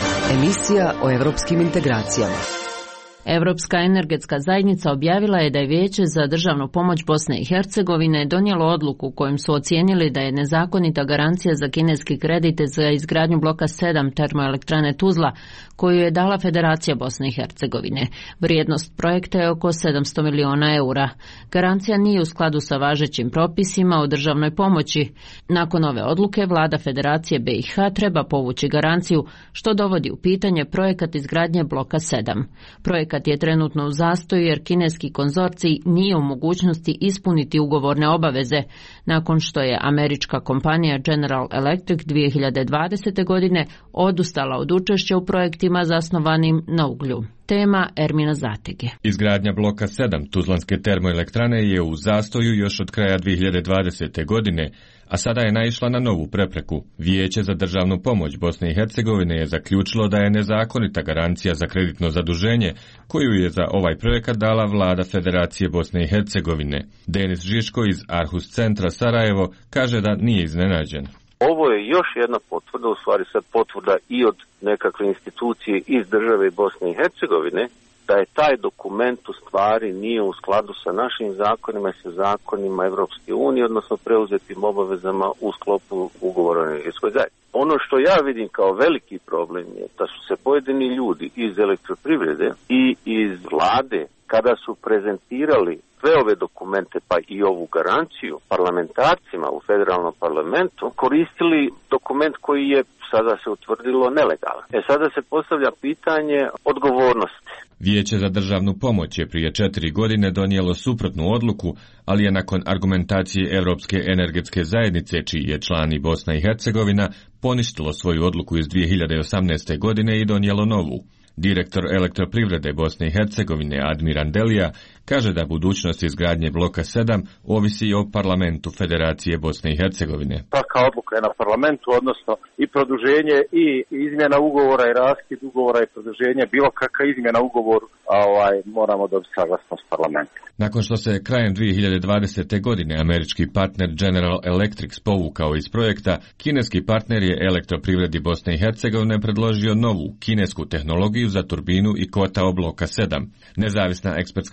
Emisija o evropskim integracijama. Evropska energetska zajednica objavila je da je Vijeće za državnu pomoć Bosne i Hercegovine donijelo odluku kojom su ocijenili da je nezakonita garancija za kineski kredite za izgradnju bloka sedam termoelektrane Tuzla, koju je dala Federacija Bosne i Hercegovine. Vrijednost projekta je oko sedamsto miliona eura. Garancija nije u skladu sa važećim propisima o državnoj pomoći. Nakon ove odluke, vlada Federacije B i H treba povući garanciju, što dovodi u pitanje projekat izgradnje bloka sedam. Projekat je trenutno u zastoju jer kineski konzorcij nije u mogućnosti ispuniti ugovorne obaveze, nakon što je američka kompanija General Electric dvije hiljade dvadesete. godine odustala od učešća u projektima zasnovanim na uglju. Tema Ermina Zatege. Izgradnja bloka sedam Tuzlanske termoelektrane je u zastoju još od kraja dvije hiljade dvadesete. godine, a sada je naišla na novu prepreku. Vijeće za državnu pomoć Bosne i Hercegovine je zaključilo da je nezakonita garancija za kreditno zaduženje koju je za ovaj projekat dala vlada Federacije Bosne i Hercegovine. Denis Žiško iz Arhus centra Sarajevo kaže da nije iznenađen. Ovo je još jedna potvrda, u stvari sad potvrda i od nekakve institucije iz države Bosne i Hercegovine, da je taj dokument u stvari nije u skladu sa našim zakonima i sa zakonima Evropske unije, odnosno preuzetim obavezama u sklopu ugovora o energetskoj zajednici. Ono što ja vidim kao veliki problem je da su se pojedini ljudi iz elektroprivrede i iz vlade, kada su prezentirali sve ove dokumente pa i ovu garanciju parlamentarcima u federalnom parlamentu, koristili dokument koji je sada se utvrdilo nelegalan. E sada se postavlja pitanje odgovornosti. Vijeće za državnu pomoć je prije četiri godine donijelo suprotnu odluku, ali je nakon argumentacije Europske energetske zajednice, čiji je član i Bosna i Hercegovina, poništilo svoju odluku iz dvije hiljade osamnaeste. godine i donijelo novu. Direktor elektroprivrede Bosne i Hercegovine Admiran Delija kaže da budućnost izgradnje bloka sedam ovisi o parlamentu Federacije Bosne i Hercegovine. Taka odluka je na parlamentu, odnosno i produženje i izmjena ugovora i raskid ugovora i produženje, bilo kakva izmjena ugovoru, a ovaj, moramo dobiti saglasnost parlamenta. Nakon što se krajem dvije hiljade dvadesete. godine američki partner General Electric povukao iz projekta, kineski partner je elektroprivredi Bosne i Hercegovine predložio novu kinesku tehnologiju za turbinu i kotao bloka sedam. Nezavisna ekspertska kuća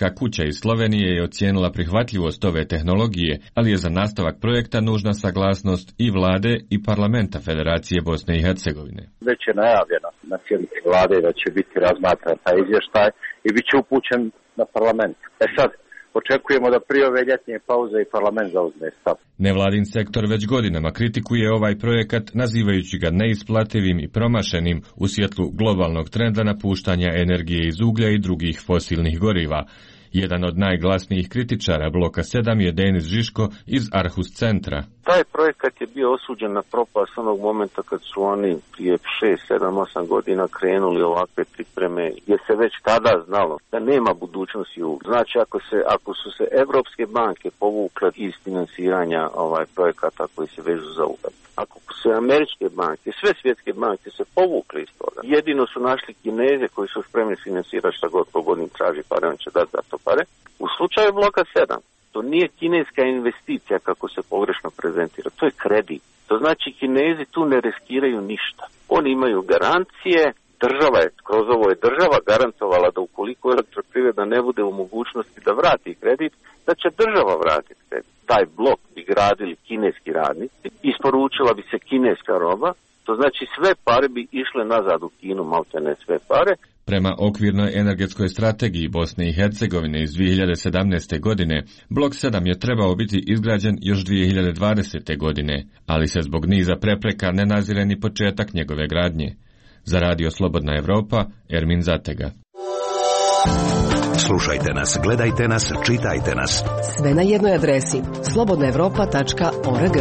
iz Slovenije je ocijenila prihvatljivost ove tehnologije, ali je za nastavak projekta nužna saglasnost i vlade i parlamenta Federacije Bosne i Hercegovine. Već je najavljeno na sjednici vlade da će biti razmatran taj izvještaj i bit će upućen na parlament. E sad, očekujemo da prije ove ljetnje pauze i parlament zauzme stav. Nevladin sektor već godinama kritikuje ovaj projekat, nazivajući ga neisplativim i promašenim u svjetlu globalnog trenda napuštanja energije iz uglja i drugih fosilnih goriva. Jedan od najglasnijih kritičara bloka sedam je Denis Žiško iz Arhus centra. Taj projekat je bio osuđen na propast onog momenta kad su oni prije šest, sedam, osam godina krenuli ovakve pripreme, jer se već tada znalo da nema budućnosti u. Znači, ako se ako su se evropske banke povukle iz finansiranja ovaj projekata koji se vežu za ugalj, ako su američke banke, sve svjetske banke se povukle iz toga, jedino su našli Kineze koji su spremni finansirati šta god pogodnim traži pare, on će dati za to pare. U slučaju bloka sedam, to nije kineska investicija kako se pogrešno prezentira, to je kredit. To znači Kinezi tu ne riskiraju ništa. Oni imaju garancije, država je, kroz ovo je država garantovala da ukoliko elektroprivreda ne bude u mogućnosti da vrati kredit, da će država vratiti kredit. Taj blok bi gradili kineski radnici, isporučila bi se kineska roba, to znači sve pare bi išle nazad u Kinu, maltene sve pare. Prema okvirnoj energetskoj strategiji Bosne i Hercegovine iz dvije hiljade sedamnaeste. godine, blok sedam je trebao biti izgrađen još dvije hiljade dvadesete. godine, ali se zbog niza prepreka ne nazire ni početak njegove gradnje. Za Radio Slobodna Evropa, Ermin Zatega. Slušajte nas, gledajte nas, čitajte nas. Sve na jednoj adresi slobodna evropa tačka org.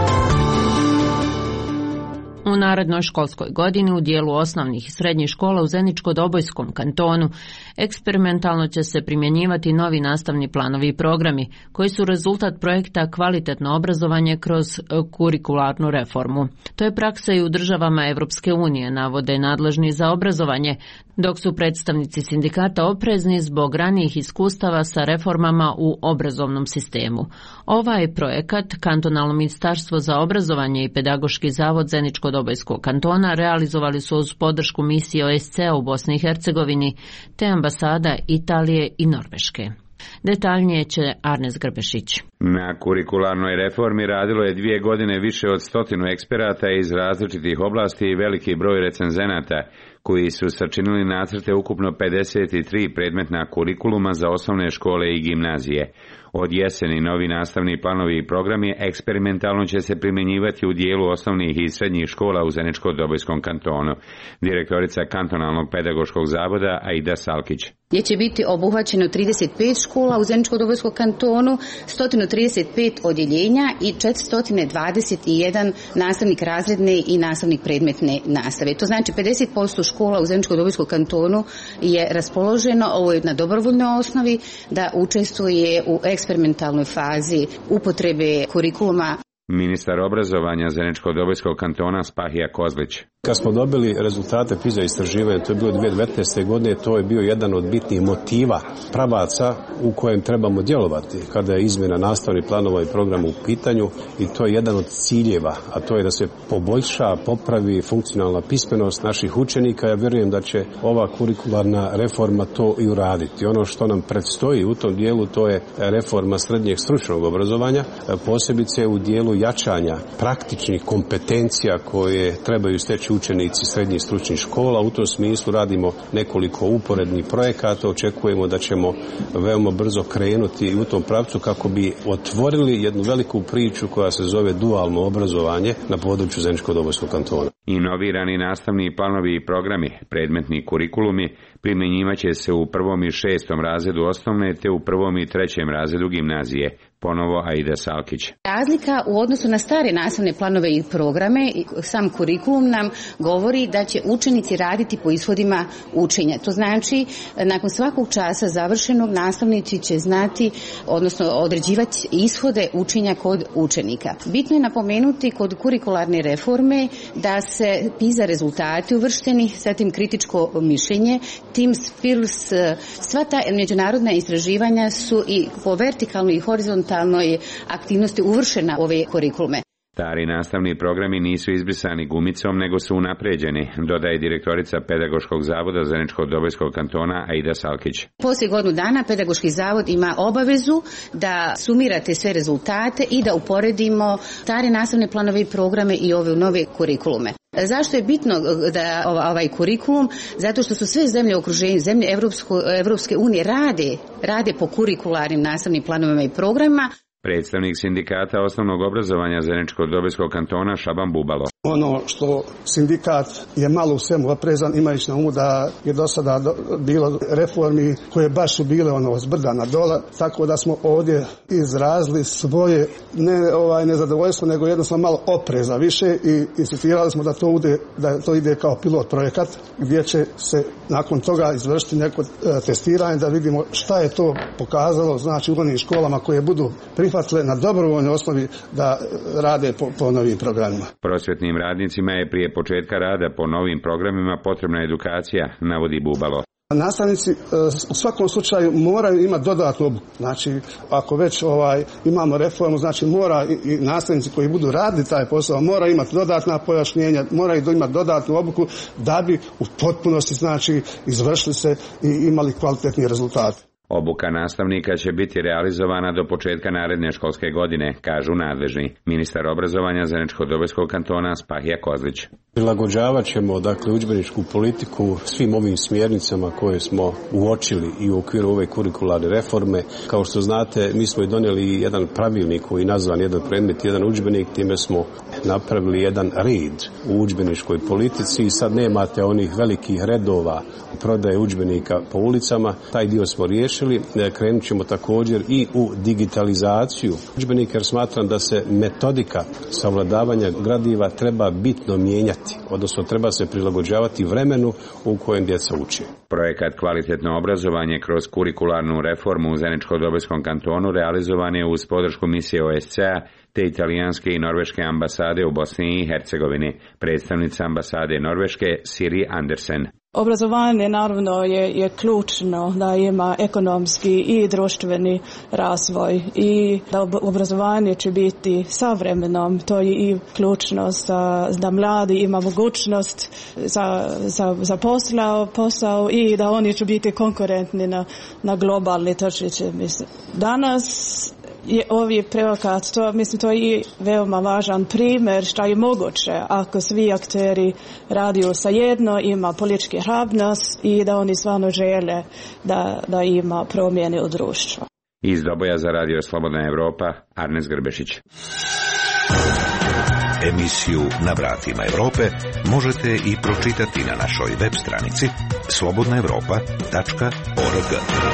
U narednoj školskoj godini u dijelu osnovnih i srednjih škola u Zeničko-Dobojskom kantonu eksperimentalno će se primjenjivati novi nastavni planovi i programi koji su rezultat projekta Kvalitetno obrazovanje kroz kurikularnu reformu. To je praksa i u državama Evropske unije, navode nadležni za obrazovanje, dok su predstavnici sindikata oprezni zbog ranijih iskustava sa reformama u obrazovnom sistemu. Ovaj projekat Kantonalno ministarstvo za obrazovanje i Pedagoški zavod Zeničko-Dobojskog kantona realizovali su uz podršku misije O S C-a u Bosni i Hercegovini te ambasada Italije i Norveške. Detaljnije će Arnes Grbešić. Na kurikularnoj reformi radilo je dvije godine više od stotinu eksperata iz različitih oblasti i veliki broj recenzenata koji su sačinili nacrte ukupno pedeset tri predmetna kurikuluma za osnovne škole i gimnazije. Od jeseni novi nastavni planovi i programi eksperimentalno će se primjenjivati u dijelu osnovnih i srednjih škola u Zeničko-Dobojskom kantonu. Direktorica Kantonalnog pedagoškog zavoda Aida Salkić. Gdje će biti obuhvaćeno trideset pet škola u Zeničko-Dobojskom kantonu, sto trideset pet odjeljenja i četiristo dvadeset jedan nastavnik razredne i nastavnik predmetne nastave. To znači pedeset posto škola u Zeničko-Dobojskom kantonu je raspoloženo, ovo je na dobrovoljnoj osnovi, da učestvuje u eksperimentalnoj fazi upotrebe kurikuluma. Ministar obrazovanja Zeničko-Dobojskog kantona Spahija Kozlić. Kad smo dobili rezultate PISA istraživanja, to je bilo dvije hiljade devetnaeste. godine, to je bio jedan od bitnih motiva, pravaca u kojem trebamo djelovati kada je izmjena nastavnih planova i programa u pitanju, i to je jedan od ciljeva, a to je da se poboljša, popravi funkcionalna pismenost naših učenika. Ja vjerujem da će ova kurikularna reforma to i uraditi. Ono što nam predstoji u tom dijelu, to je reforma srednjeg stručnog obrazovanja, posebice u dijelu jačanja praktičnih kompetencija koje trebaju steći učenici srednjih stručnih škola. U tom smislu radimo nekoliko uporednih projekata, očekujemo da ćemo veoma brzo krenuti u tom pravcu kako bi otvorili jednu veliku priču koja se zove dualno obrazovanje na području Zeničko-Dobojskog kantona. Inovirani nastavni planovi i programi, predmetni kurikulumi, primjenjivat će se u prvom i šestom razredu osnovne te u prvom i trećem razredu gimnazije. Ponovo Aida Salkić. Razlika u odnosu na stare nastavne planove i programe, sam kurikulum nam govori da će učenici raditi po ishodima učenja. To znači, nakon svakog časa završenog nastavnici će znati, odnosno određivati ishode učenja kod učenika. Bitno je napomenuti kod kurikularne reforme da se PISA rezultati uvršteni, zatim kritičko mišljenje, Team Skills, sva ta međunarodna istraživanja su i po vertikalnoj i horizontalnoj aktivnosti uvršena ove kurikulume. Stari nastavni programi nisu izbrisani gumicom, nego su unapređeni, dodaje direktorica Pedagoškog zavoda Zeničko-Dobojskog kantona Aida Salkić. Poslije godinu dana Pedagoški zavod ima obavezu da sumirate sve rezultate i da uporedimo stare nastavne planove i programe i ove nove kurikulume. Zašto je bitno da ovaj kurikulum? Zato što su sve zemlje u okruženju, zemlje Evropsko, Evropske unije rade, rade po kurikularnim nastavnim planovima i programima. Predstavnik sindikata osnovnog obrazovanja Zeničko-Dobojskog kantona Šaban Bubalo. Ono što sindikat je malo u svemu oprezan, imajući na umu da je do sada bilo reformi koje baš su bile ono zbrda na dola, tako da smo ovdje izrazili svoje ne ovaj nezadovoljstvo, nego jednostavno malo opreza više i insistirali smo da to ide, da to ide kao pilot projekat gdje će se nakon toga izvršiti neko testiranje da vidimo šta je to pokazalo, znači u onim školama koje budu prihvatile na dobrovoljnoj osnovi da rade po, po novim programima. Prosvjetnim radnicima je prije početka rada po novim programima potrebna edukacija, navodi Bubalo. Nastavnici u svakom slučaju moraju imati dodatnu obuku. Znači, ako već ovaj imamo reformu, znači mora i, i nastavnici koji budu radili taj posao, mora imati dodatna pojašnjenja, moraju imati dodatnu obuku da bi u potpunosti znači izvršili se i imali kvalitetni rezultate. Obuka nastavnika će biti realizovana do početka naredne školske godine, kažu nadležni. Ministar obrazovanja Zeničko-Dobojskog kantona Spahija Kozlić. Prilagođavat ćemo dakle udžbeničku politiku svim ovim smjernicama koje smo uočili i u okviru ove kurikularne reforme. Kao što znate, mi smo i donijeli jedan pravilnik koji je nazvan jedan predmet, jedan udžbenik, time smo napravili jedan red u udžbeničkoj politici i sad nemate onih velikih redova prodaje udžbenika po ulicama. Taj dio smo riješili. Krenut ćemo također i u digitalizaciju udžbenika jer smatram da se metodika savladavanja gradiva treba bitno mijenjati, odnosno treba se prilagođavati vremenu u kojem djeca uče. Projekat Kvalitetno obrazovanje kroz kurikularnu reformu u Zeničko-Dobojskom kantonu realizovan je uz podršku misije O S C A te italijanske i norveške ambasade u Bosni i Hercegovini. Predstavnica ambasade Norveške Siri Andersen. Obrazovanje naravno je, je ključno da ima ekonomski i društveni razvoj i da obrazovanje će biti sa vremenom. To je i ključno za, da mladi ima mogućnost za, za, za posao, posao i da oni će biti konkurentni na, na globalni tržište. Danas je ovaj projekat, to, mislim, to je veoma važan primjer što je moguće ako svi akteri radiju sa jedno, ima politički hrabrost i da oni stvarno žele da, da ima promjene u društvu. Iz Doboja za Radio Slobodna Evropa, Arnes Grbešić. Emisiju Na vratima Evrope možete i pročitati na našoj web stranici slobodna evropa tačka org.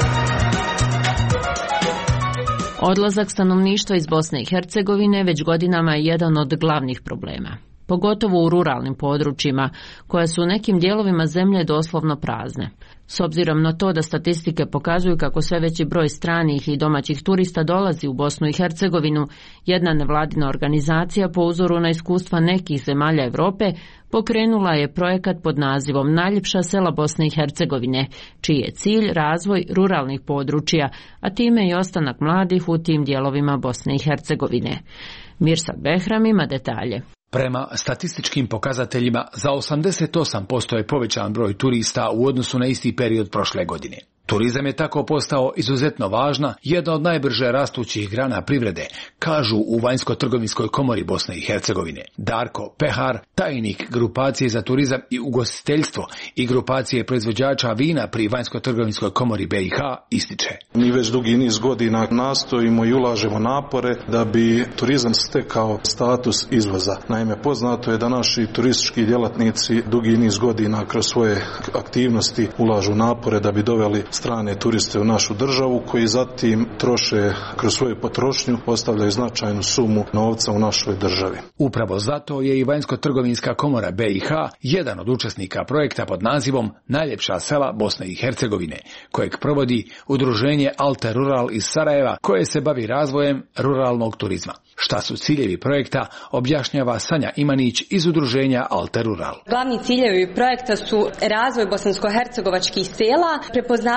Odlazak stanovništva iz Bosne i Hercegovine već godinama je jedan od glavnih problema, pogotovo u ruralnim područjima, koja su u nekim dijelovima zemlje doslovno prazne. S obzirom na to da statistike pokazuju kako sve veći broj stranih i domaćih turista dolazi u Bosnu i Hercegovinu, jedna nevladina organizacija po uzoru na iskustva nekih zemalja Europe pokrenula je projekat pod nazivom Najljepša sela Bosne i Hercegovine, čiji je cilj razvoj ruralnih područja, a time i ostanak mladih u tim dijelovima Bosne i Hercegovine. Mirsad Behram ima detalje. Prema statističkim pokazateljima, za osamdeset osam posto je povećan broj turista u odnosu na isti period prošle godine. Turizam je tako postao izuzetno važna, jedna od najbrže rastućih grana privrede, kažu u Vanjsko-trgovinskoj komori Bosne i Hercegovine. Darko Pehar, tajnik grupacije za turizam i ugostiteljstvo i grupacije proizvođača vina pri Vanjsko-trgovinskoj komori B i H, ističe. Mi već dugi niz godina nastojimo i ulažemo napore da bi turizam stekao status izvoza. Naime, poznato je da naši turistički djelatnici dugi niz godina kroz svoje aktivnosti ulažu napore da bi doveli strane turiste u našu državu koji zatim troše kroz svoju potrošnju, postavljaju značajnu sumu novca u našoj državi. Upravo zato je i Vanjsko-trgovinska komora B i H jedan od učesnika projekta pod nazivom Najljepša sela Bosne i Hercegovine, kojeg provodi udruženje Alter Rural iz Sarajeva koje se bavi razvojem ruralnog turizma. Šta su ciljevi projekta, objašnjava Sanja Imanić iz udruženja Alter Rural. Glavni ciljevi projekta su razvoj bosansko-hercegovačkih sela, prepoznavanje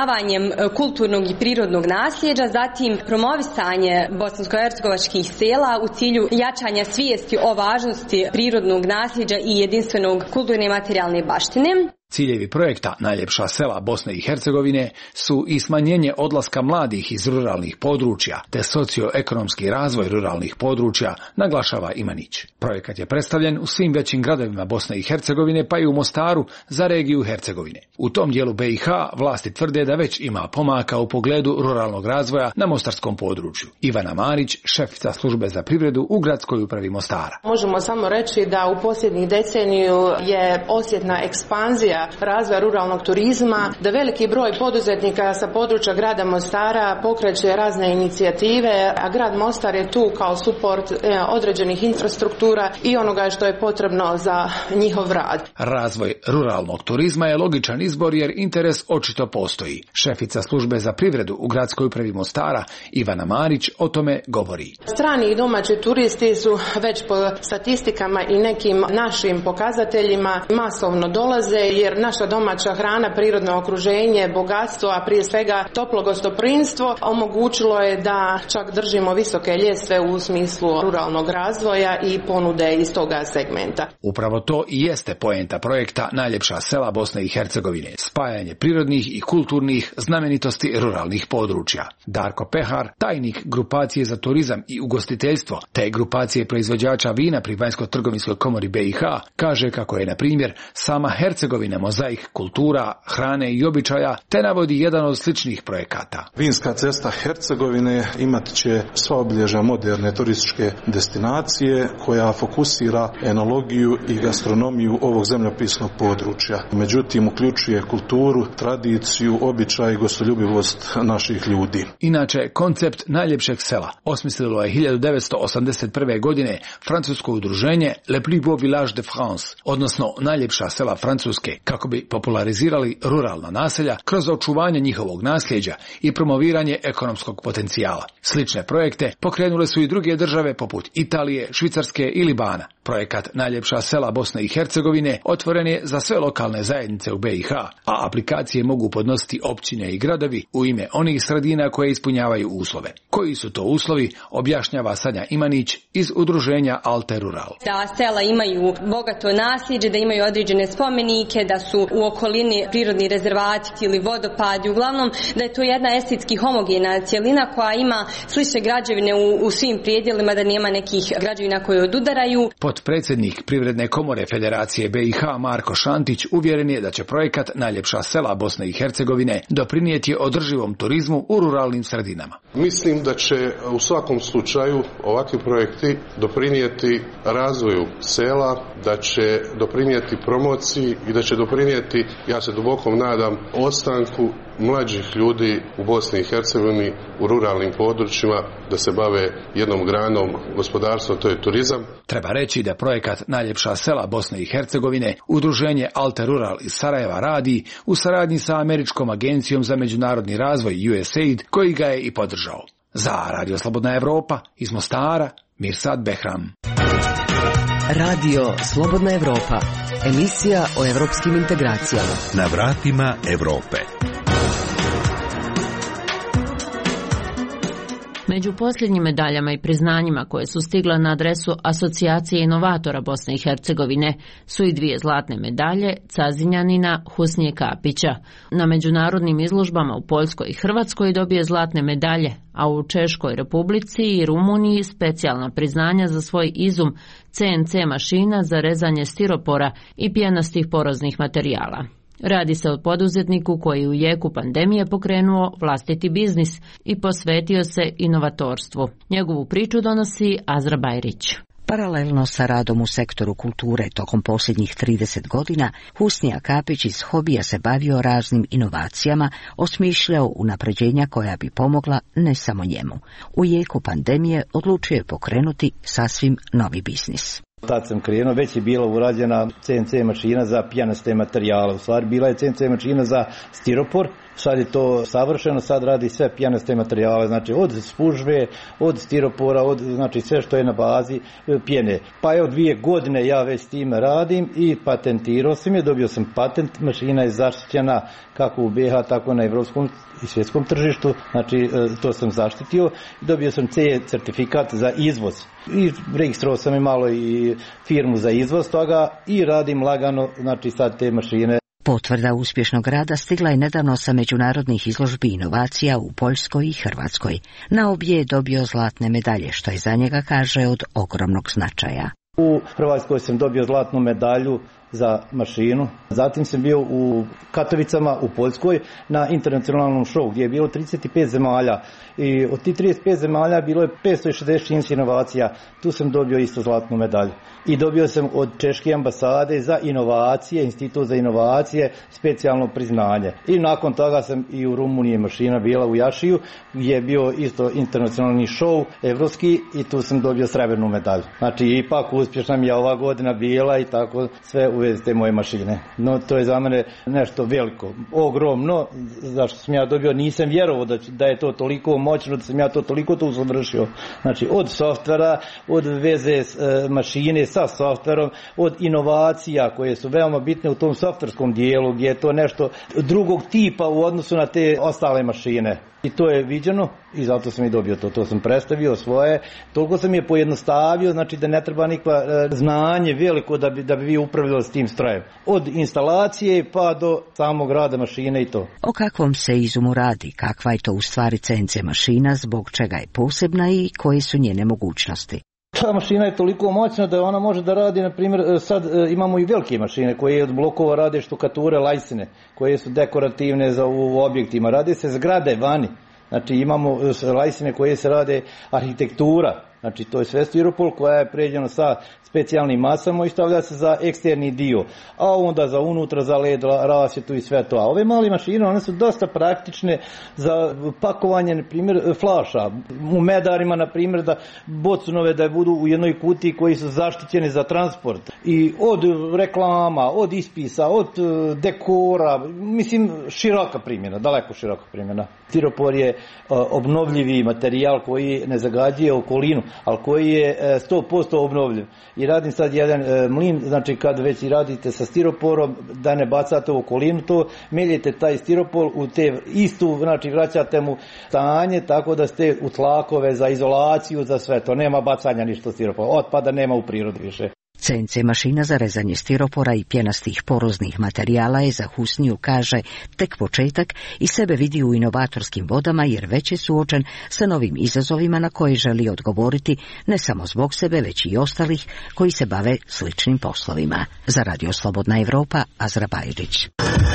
upoznavanjem kulturnog i prirodnog nasljeđa, zatim promovisanje bosansko-hercegovačkih sela u cilju jačanja svijesti o važnosti prirodnog nasljeđa i jedinstvenog kulturne i materijalne baštine. Ciljevi projekta Najljepša sela Bosne i Hercegovine su i smanjenje odlaska mladih iz ruralnih područja te socioekonomski razvoj ruralnih područja, naglašava Imanić. Projekat je predstavljen u svim većim gradovima Bosne i Hercegovine pa i u Mostaru za regiju Hercegovine. U tom dijelu B i H vlasti tvrde da već ima pomaka u pogledu ruralnog razvoja na mostarskom području. Ivana Marić, šefica službe za privredu u gradskoj upravi Mostara. Možemo samo reći da u posljednjih deceniju je osjetna ekspanzija razvoja ruralnog turizma, da veliki broj poduzetnika sa područja grada Mostara pokreće razne inicijative, a grad Mostar je tu kao suport određenih infrastruktura i onoga što je potrebno za njihov rad. Razvoj ruralnog turizma je logičan izbor jer interes očito postoji. Šefica službe za privredu u gradskoj upravi Mostara, Ivana Marić, o tome govori. Strani i domaći turisti su već po statistikama i nekim našim pokazateljima masovno dolaze jer naša domaća hrana, prirodno okruženje, bogatstvo, a prije svega toplo gostoprimstvo omogućilo je da čak držimo visoke ljestve u smislu ruralnog razvoja i ponude iz toga segmenta. Upravo to i jeste poenta projekta Najljepša sela Bosne i Hercegovine, spajanje prirodnih i kulturnih znamenitosti ruralnih područja. Darko Pehar, tajnik grupacije za turizam i ugostiteljstvo, te grupacije proizvođača vina pri Vanjsko-trgovinskoj komori B i H, kaže kako je, na primjer, sama Hercegovina mozaik kultura, hrane i običaja, te navodi jedan od sličnih projekata. Vinska cesta Hercegovine imat će sva obilježja moderne turističke destinacije koja fokusira enologiju i gastronomiju ovog zemljopisnog područja. Međutim, uključuje kulturu, tradiciju, običaj i gostoljubivost naših ljudi. Inače, koncept Najljepšeg sela osmislilo je hiljadu devetsto osamdeset prve. godine francusko udruženje Le Plus Beau Village de France, odnosno Najljepša sela Francuske, kako bi popularizirali ruralna naselja kroz očuvanje njihovog nasljeđa i promoviranje ekonomskog potencijala. Slične projekte pokrenule su i druge države poput Italije, Švicarske i Libana. Projekat Najljepša sela Bosne i Hercegovine otvoren je za sve lokalne zajednice u B i H, a aplikacije mogu podnositi općine i gradovi u ime onih sredina koje ispunjavaju uslove. Koji su to uslovi, objašnjava Sanja Imanić iz udruženja Alte Rural. Da sela imaju bogato nasljeđe, da imaju određene spomenike, da su u okolini prirodni rezervati ili vodopadi, uglavnom da je to jedna estetski homogena cjelina koja ima slične građevine u, u svim prijedjelima, da nema nekih građevina koje odudaraju. Potpredsjednik Privredne komore Federacije B i H Marko Šantić uvjeren je da će projekat Najljepša sela Bosne i Hercegovine doprinijeti održivom turizmu u ruralnim sredinama. Mislim da će u svakom slučaju ovakvi projekti doprinijeti razvoju sela, da će doprinijeti promociji i da će doprinijeti, ja se duboko nadam, ostanku mlađih ljudi u Bosni i Hercegovini u ruralnim područjima da se bave jednom granom gospodarstva, to je turizam. Treba reći da projekat Najljepša sela Bosne i Hercegovine udruženje Alte Rural iz Sarajeva radi u saradnji sa Američkom agencijom za međunarodni razvoj U S A I D koji ga je i podržao. Za Radio Slobodna Evropa iz Mostara, Mirsad Behram. Radio Slobodna Evropa, emisija o evropskim integracijama. Na vratima Evrope. Među posljednjim medaljama i priznanjima koje su stigla na adresu Asocijacije inovatora Bosne i Hercegovine su i dvije zlatne medalje Cazinjanina Husnije Kapića. Na međunarodnim izložbama u Poljskoj i Hrvatskoj dobije zlatne medalje, a u Češkoj Republici i Rumuniji specijalna priznanja za svoj izum C N C mašina za rezanje stiropora i pijenastih poroznih materijala. Radi se o poduzetniku koji u jeku pandemije pokrenuo vlastiti biznis i posvetio se inovatorstvu. Njegovu priču donosi Azra Bajrić. Paralelno sa radom u sektoru kulture tokom posljednjih trideset godina, Husnija Kapić iz hobija se bavio raznim inovacijama, osmišljao unapređenja koja bi pomogla ne samo njemu. U jeku pandemije odlučio je pokrenuti sasvim novi biznis. Tad sam krenuo, već je bila urađena C N C mašina za pjenaste materijale. U stvari bila je C N C mašina za stiropor, sad je to savršeno, sad radi sve pjenaste materijale, znači od spužve, od stiropora, od, znači sve što je na bazi pjene. Pa evo dvije godine ja već s time radim i patentirao sam je, dobio sam patent, mašina je zaštićena kako u B iH, tako na evropskom i svjetskom tržištu, znači to sam zaštitio. Dobio sam C E certifikat za izvoz i registrovao sam i malo i firmu za izvoz toga i radim lagano, znači sad te mašine. Potvrda uspješnog rada stigla je nedavno sa međunarodnih izložbi inovacija u Poljskoj i Hrvatskoj. Na obje je dobio zlatne medalje, što je za njega, kaže, od ogromnog značaja. U Hrvatskoj sam dobio zlatnu medalju za mašinu. Zatim sam bio u Katovicama u Poljskoj na internacionalnom show gdje je bilo trideset pet zemalja i od tih trideset pet zemalja bilo je petsto šezdeset inovacija. Tu sam dobio isto zlatnu medalju. I dobio sam od Češke ambasade za inovacije, institut za inovacije, specijalno priznanje. I nakon toga sam i u Rumuniji mašina bila u Jašiju gdje je bio isto internacionalni show evropski i tu sam dobio srebrnu medalju. Znači ipak uspješna mi je ova godina bila i tako sve u vezi te moje mašine. No to je za mene nešto veliko, ogromno, zašto sam ja dobio, nisam vjerovao da, da je to toliko moćno, da sam ja to toliko to usavršio. Znači od softvera, od veze s, e, mašine sa softverom, od inovacija koje su veoma bitne u tom softverskom dijelu gdje je to nešto drugog tipa u odnosu na te ostale mašine. I to je viđeno i zato sam i dobio to. To sam predstavio svoje, toliko sam je pojednostavio, znači da ne treba nikva e, znanje veliko da bi, da bi vi upravljali s tim strojem. Od instalacije pa do samog rada mašine i to. O kakvom se izumu radi, kakva je to u stvari C N C mašina, zbog čega je posebna i koje su njene mogućnosti? Ta mašina je toliko moćna da ona može da radi, na primjer, sad imamo i velike mašine koje od blokova rade štukature, lajsine, koje su dekorativne za u objektima. Rade se zgrade vani, znači imamo lajsine koje se rade arhitektura, znači to je sve stiropol koja je pređena sa specijalnim masama i stavlja se za eksterni dio, a onda za unutra, za led, rasvjetu i sve to. A ove male mašine, one su dosta praktične za pakovanje, na primjer, flaša. U medarima, na primjer, da bocunove da budu u jednoj kutiji koji su zaštićeni za transport. I od reklama, od ispisa, od dekora, mislim, široka primjena, daleko široka primjena. Stiropor je obnovljivi materijal koji ne zagađuje okolinu, ali koji je sto posto obnovljiv. I radim sad jedan e, mlin, znači kad već i radite sa stiroporom, da ne bacate u okolinu to, meljete taj stiropor u te istu, znači vraćate mu stanje tako da ste u tlakove za izolaciju, za sve to. Nema bacanja ništa stiropora, otpada nema u prirodi više. C N C mašina za rezanje stiropora i pjenastih poroznih materijala je za Husniju, kaže, tek početak i sebe vidi u inovatorskim vodama jer već je suočen sa novim izazovima na koje želi odgovoriti ne samo zbog sebe, već i ostalih koji se bave sličnim poslovima. Za Radio Slobodna Evropa, Azra Bajrić.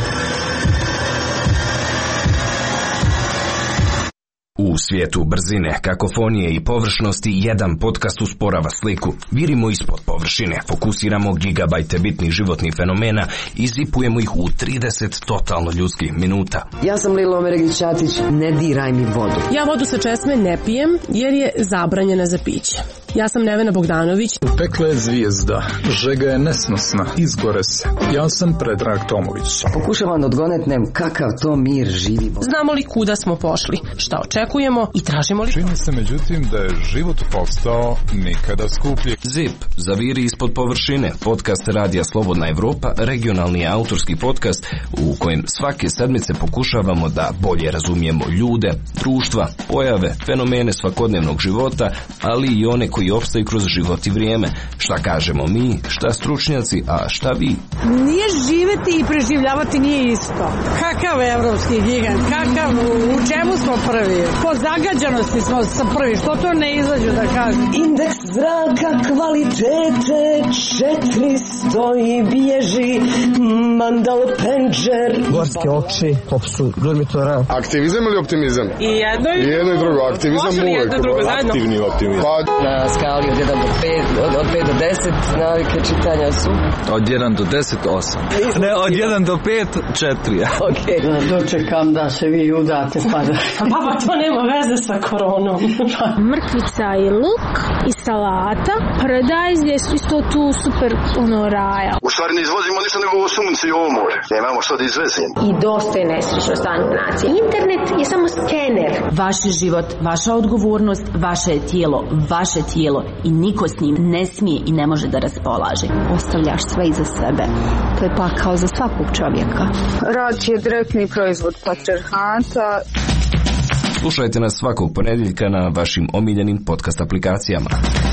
U svijetu brzine, kakofonije i površnosti jedan podcast usporava sliku. Virimo ispod površine, fokusiramo gigabajte bitnih životnih fenomena i zipujemo ih u trideset totalno ljudskih minuta. Ja sam Lilo Omeregić-Ćatić, ne diraj mi vodu. Ja vodu sa česme ne pijem jer je zabranjena za piće. Ja sam Nevena Bogdanović. U pekle je zvijezda, žega je nesnosna, izgore se. Ja sam Predrag Tomović. Pokušavam da odgonetnem kakav to mir živi. Znamo li kuda smo pošli, šta očekujemo i tražimo li... Čini se međutim da je život postao nikada skuplji. Zip, zaviri ispod površine, podcast Radija Slobodna Evropa, regionalni autorski podcast u kojem svake sedmice pokušavamo da bolje razumijemo ljude, društva, pojave, fenomene svakodnevnog života, ali i one koji i opstaju kroz život i vrijeme. Šta kažemo mi, šta stručnjaci, a šta vi? Nije živjeti i preživljavati nije isto. Kakav evropski gigant, kakav, u čemu smo prvi? Po zagađanosti smo prvi, što to ne izađu da kažem? Indeks zraka kvalitete četiristo i bježi Mandal Penđer. Gorske oči, popsu dormitora. Aktivizam ili optimizam? I jedno i, I jedno i drugo. Aktivizam uvijek. Aktivni optimizam. Pa, na skali od jedan do pet, od, od pet do deset, navike čitanja su? Od jedan do deset, osam. Ne, od jedan do pet, četiri. Okej. Okay. Dočekam da se vi udate pa da... Baba, to nema veze sa koronom. Mrkvica i luk i salata, paradajz je isto tu super ono raja. U stvari ne izvozimo ništa nego ovo sunce i ovo more. Nemamo što da izvezemo. I dosta je nesrećno stanje nacije. Internet je samo skener. Vaš život, vaša odgovornost, vaše je tijelo, vaše tijelo i niko s njim ne smije i ne može da raspolaže. Ostavljaš sve iza sebe. To je pakao za svakog čovjeka. Rad je direktni proizvod patrijarhata. Slušajte nas svakog ponedjeljka na vašim omiljenim podcast aplikacijama.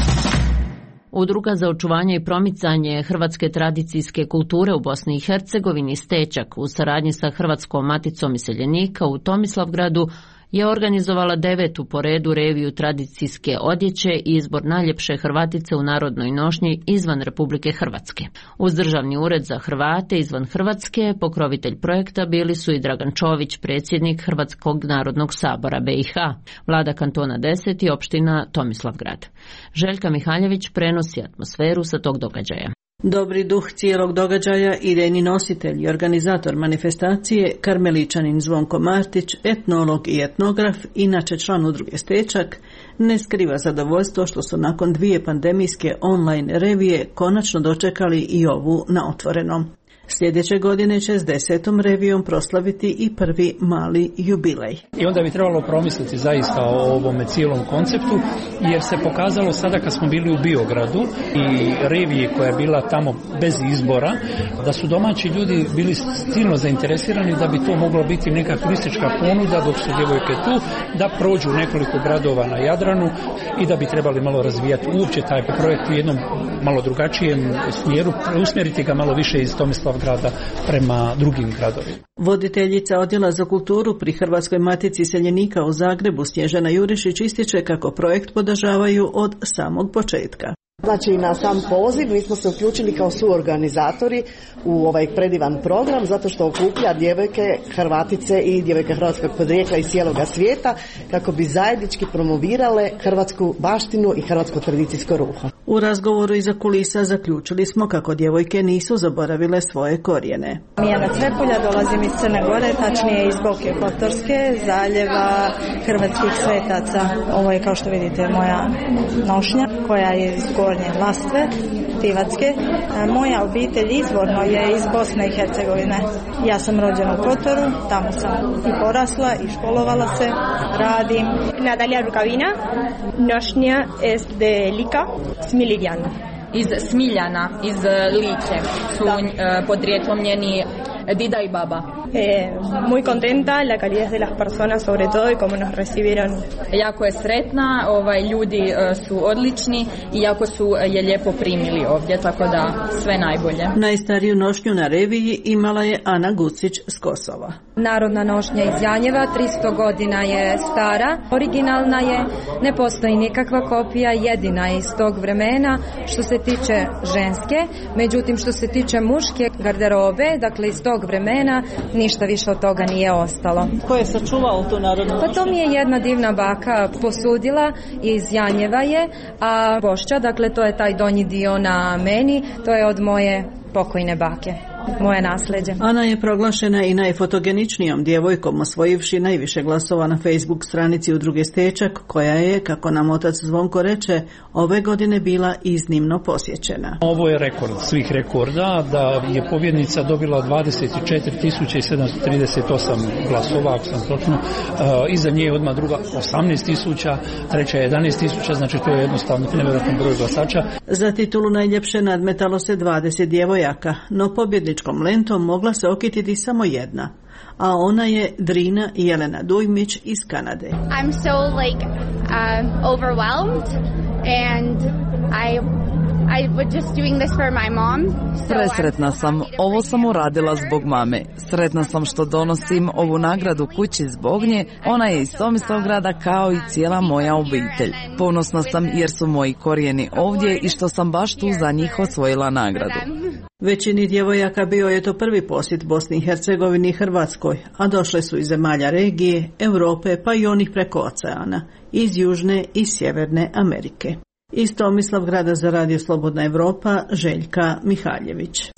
Udruga za očuvanje i promicanje hrvatske tradicijske kulture u Bosni i Hercegovini Stečak u saradnji sa Hrvatskom maticom iseljenika u Tomislavgradu je organizovala devetu po redu reviju tradicijske odjeće i izbor najljepše Hrvatice u narodnoj nošnji izvan Republike Hrvatske. Uz Državni ured za Hrvate izvan Hrvatske, pokrovitelj projekta bili su i Dragan Čović, predsjednik Hrvatskog narodnog sabora B i H, vlada kantona deset i opština Tomislavgrad. Željka Mihaljević prenosi atmosferu sa tog događaja. Dobri duh cijelog događaja, idejni nositelj i organizator manifestacije, karmeličanin Zvonko Martić, etnolog i etnograf, inače član udruge Stečak, ne skriva zadovoljstvo što su nakon dvije pandemijske online revije konačno dočekali i ovu na otvorenom. Sljedeće godine će s desetom revijom proslaviti i prvi mali jubilej. I onda bi trebalo promisliti zaista o ovome cijelom konceptu, jer se pokazalo sada kad smo bili u Biogradu i reviji koja je bila tamo bez izbora, da su domaći ljudi bili silno zainteresirani da bi to moglo biti neka turistička ponuda dok su djevojke tu, da prođu nekoliko gradova na Jadranu i da bi trebali malo razvijati uopće taj projekt u jednom malo drugačijem smjeru, usmjeriti ga malo više iz Tomislavgrada grada prema drugim gradovima. Voditeljica odjela za kulturu pri Hrvatskoj matici iseljenika u Zagrebu Snježana Jurišić ističe kako projekt podržavaju od samog početka. Znači na sam poziv mi smo se uključili kao suorganizatori u ovaj predivan program zato što okuplja djevojke Hrvatice i djevojke hrvatskog podrijekla iz cijeloga svijeta kako bi zajednički promovirale hrvatsku baštinu i hrvatsko tradicijsko ruho. U razgovoru iza kulisa zaključili smo kako djevojke nisu zaboravile svoje korijene. Mijana Cvepulja, dolazim iz Crne Gore, tačnije iz Boke Kotorske, zaljeva hrvatskih svetaca. Ovo je kao što vidite moja nošnja koja je iz Gornje Lastve, Tivatske. Moja obitelj izvorno je iz Bosne i Hercegovine. Ja sam rođena u Kotoru, tamo sam i porasla i školovala se, radim. Nadalja Rukavina, nošnja es de Lika, Smililjana. Iz Smiljana, iz Like, su uh, podrijetlom njeni dida i baba. Eh, muy contenta, la calidad de las personas sobre todo y cómo nos recibieron. Jako je sretna, ovaj, ljudi uh, su odlični i jako su uh, je lijepo primili ovdje, tako da sve najbolje. Najstariju nošnju na reviji imala je Ana Gucić s Kosova. Narodna nošnja iz Janjeva, tristo godina je stara, originalna je, ne postoji nikakva kopija, jedina je iz tog vremena što se tiče ženske, međutim što se tiče muške garderobe, dakle iz tog vremena, ništa više od toga nije ostalo. Ko je sačuvao tu narodnu nošnju? Pa to mi je jedna divna baka posudila, iz Janjeva je, a Bošća, dakle to je taj donji dio na meni, to je od moje pokojne bake. Moje nasljeđe. Ana je proglašena i najfotogeničnijom djevojkom, osvojivši najviše glasova na Facebook stranici udruge Stečak, koja je, kako nam otac Zvonko reče, ove godine bila iznimno posjećena. Ovo je rekord svih rekorda, da je pobjednica dobila dvadeset četiri tisuće sedamsto trideset osam glasova, ako sam točno. Uh, iza nje je odmah druga osamnaest tisuća, treća jedanaest tisuća, znači to je jednostavno nevjerojatan broj glasača. Za titulu najljepše nadmetalo se dvadeset djevojaka, no pobjedničkom lentom mogla se okititi samo jedna, a ona je Drina Jelena Dujmić iz Kanade. I'm so like uh, overwhelmed and I I was just doing this for my mom. So Presretna sam, ovo sam uradila zbog mame. Sretna sam što donosim ovu nagradu kući zbog nje, ona je iz Tomislavgrada kao i cijela moja obitelj. Ponosna sam jer su moji korijeni ovdje i što sam baš tu za njih osvojila nagradu. Većini djevojaka bio je to prvi posjet Bosni i Hercegovini i Hrvatskoj, a došle su iz zemalja regije, Europe pa i onih preko oceana, iz Južne i Sjeverne Amerike. Iz Tomislavgrada za Radio Slobodna Evropa, Željka Mihaljević.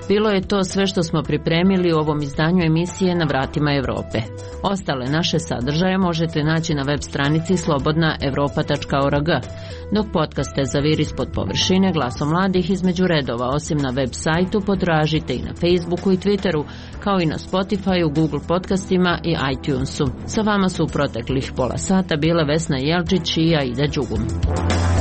Bilo je to sve što smo pripremili u ovom izdanju emisije Na vratima Europe. Ostale naše sadržaje možete naći na web stranici slobodna europa tačka org, dok podcaste Zavir ispod površine glasom mladih između redova osim na web sajtu potražite i na Facebooku i Twitteru, kao i na Spotifyu, Google podcastima i iTunesu. Sa vama su u proteklih pola sata bile Vesna Jelčić i Aida Đugum.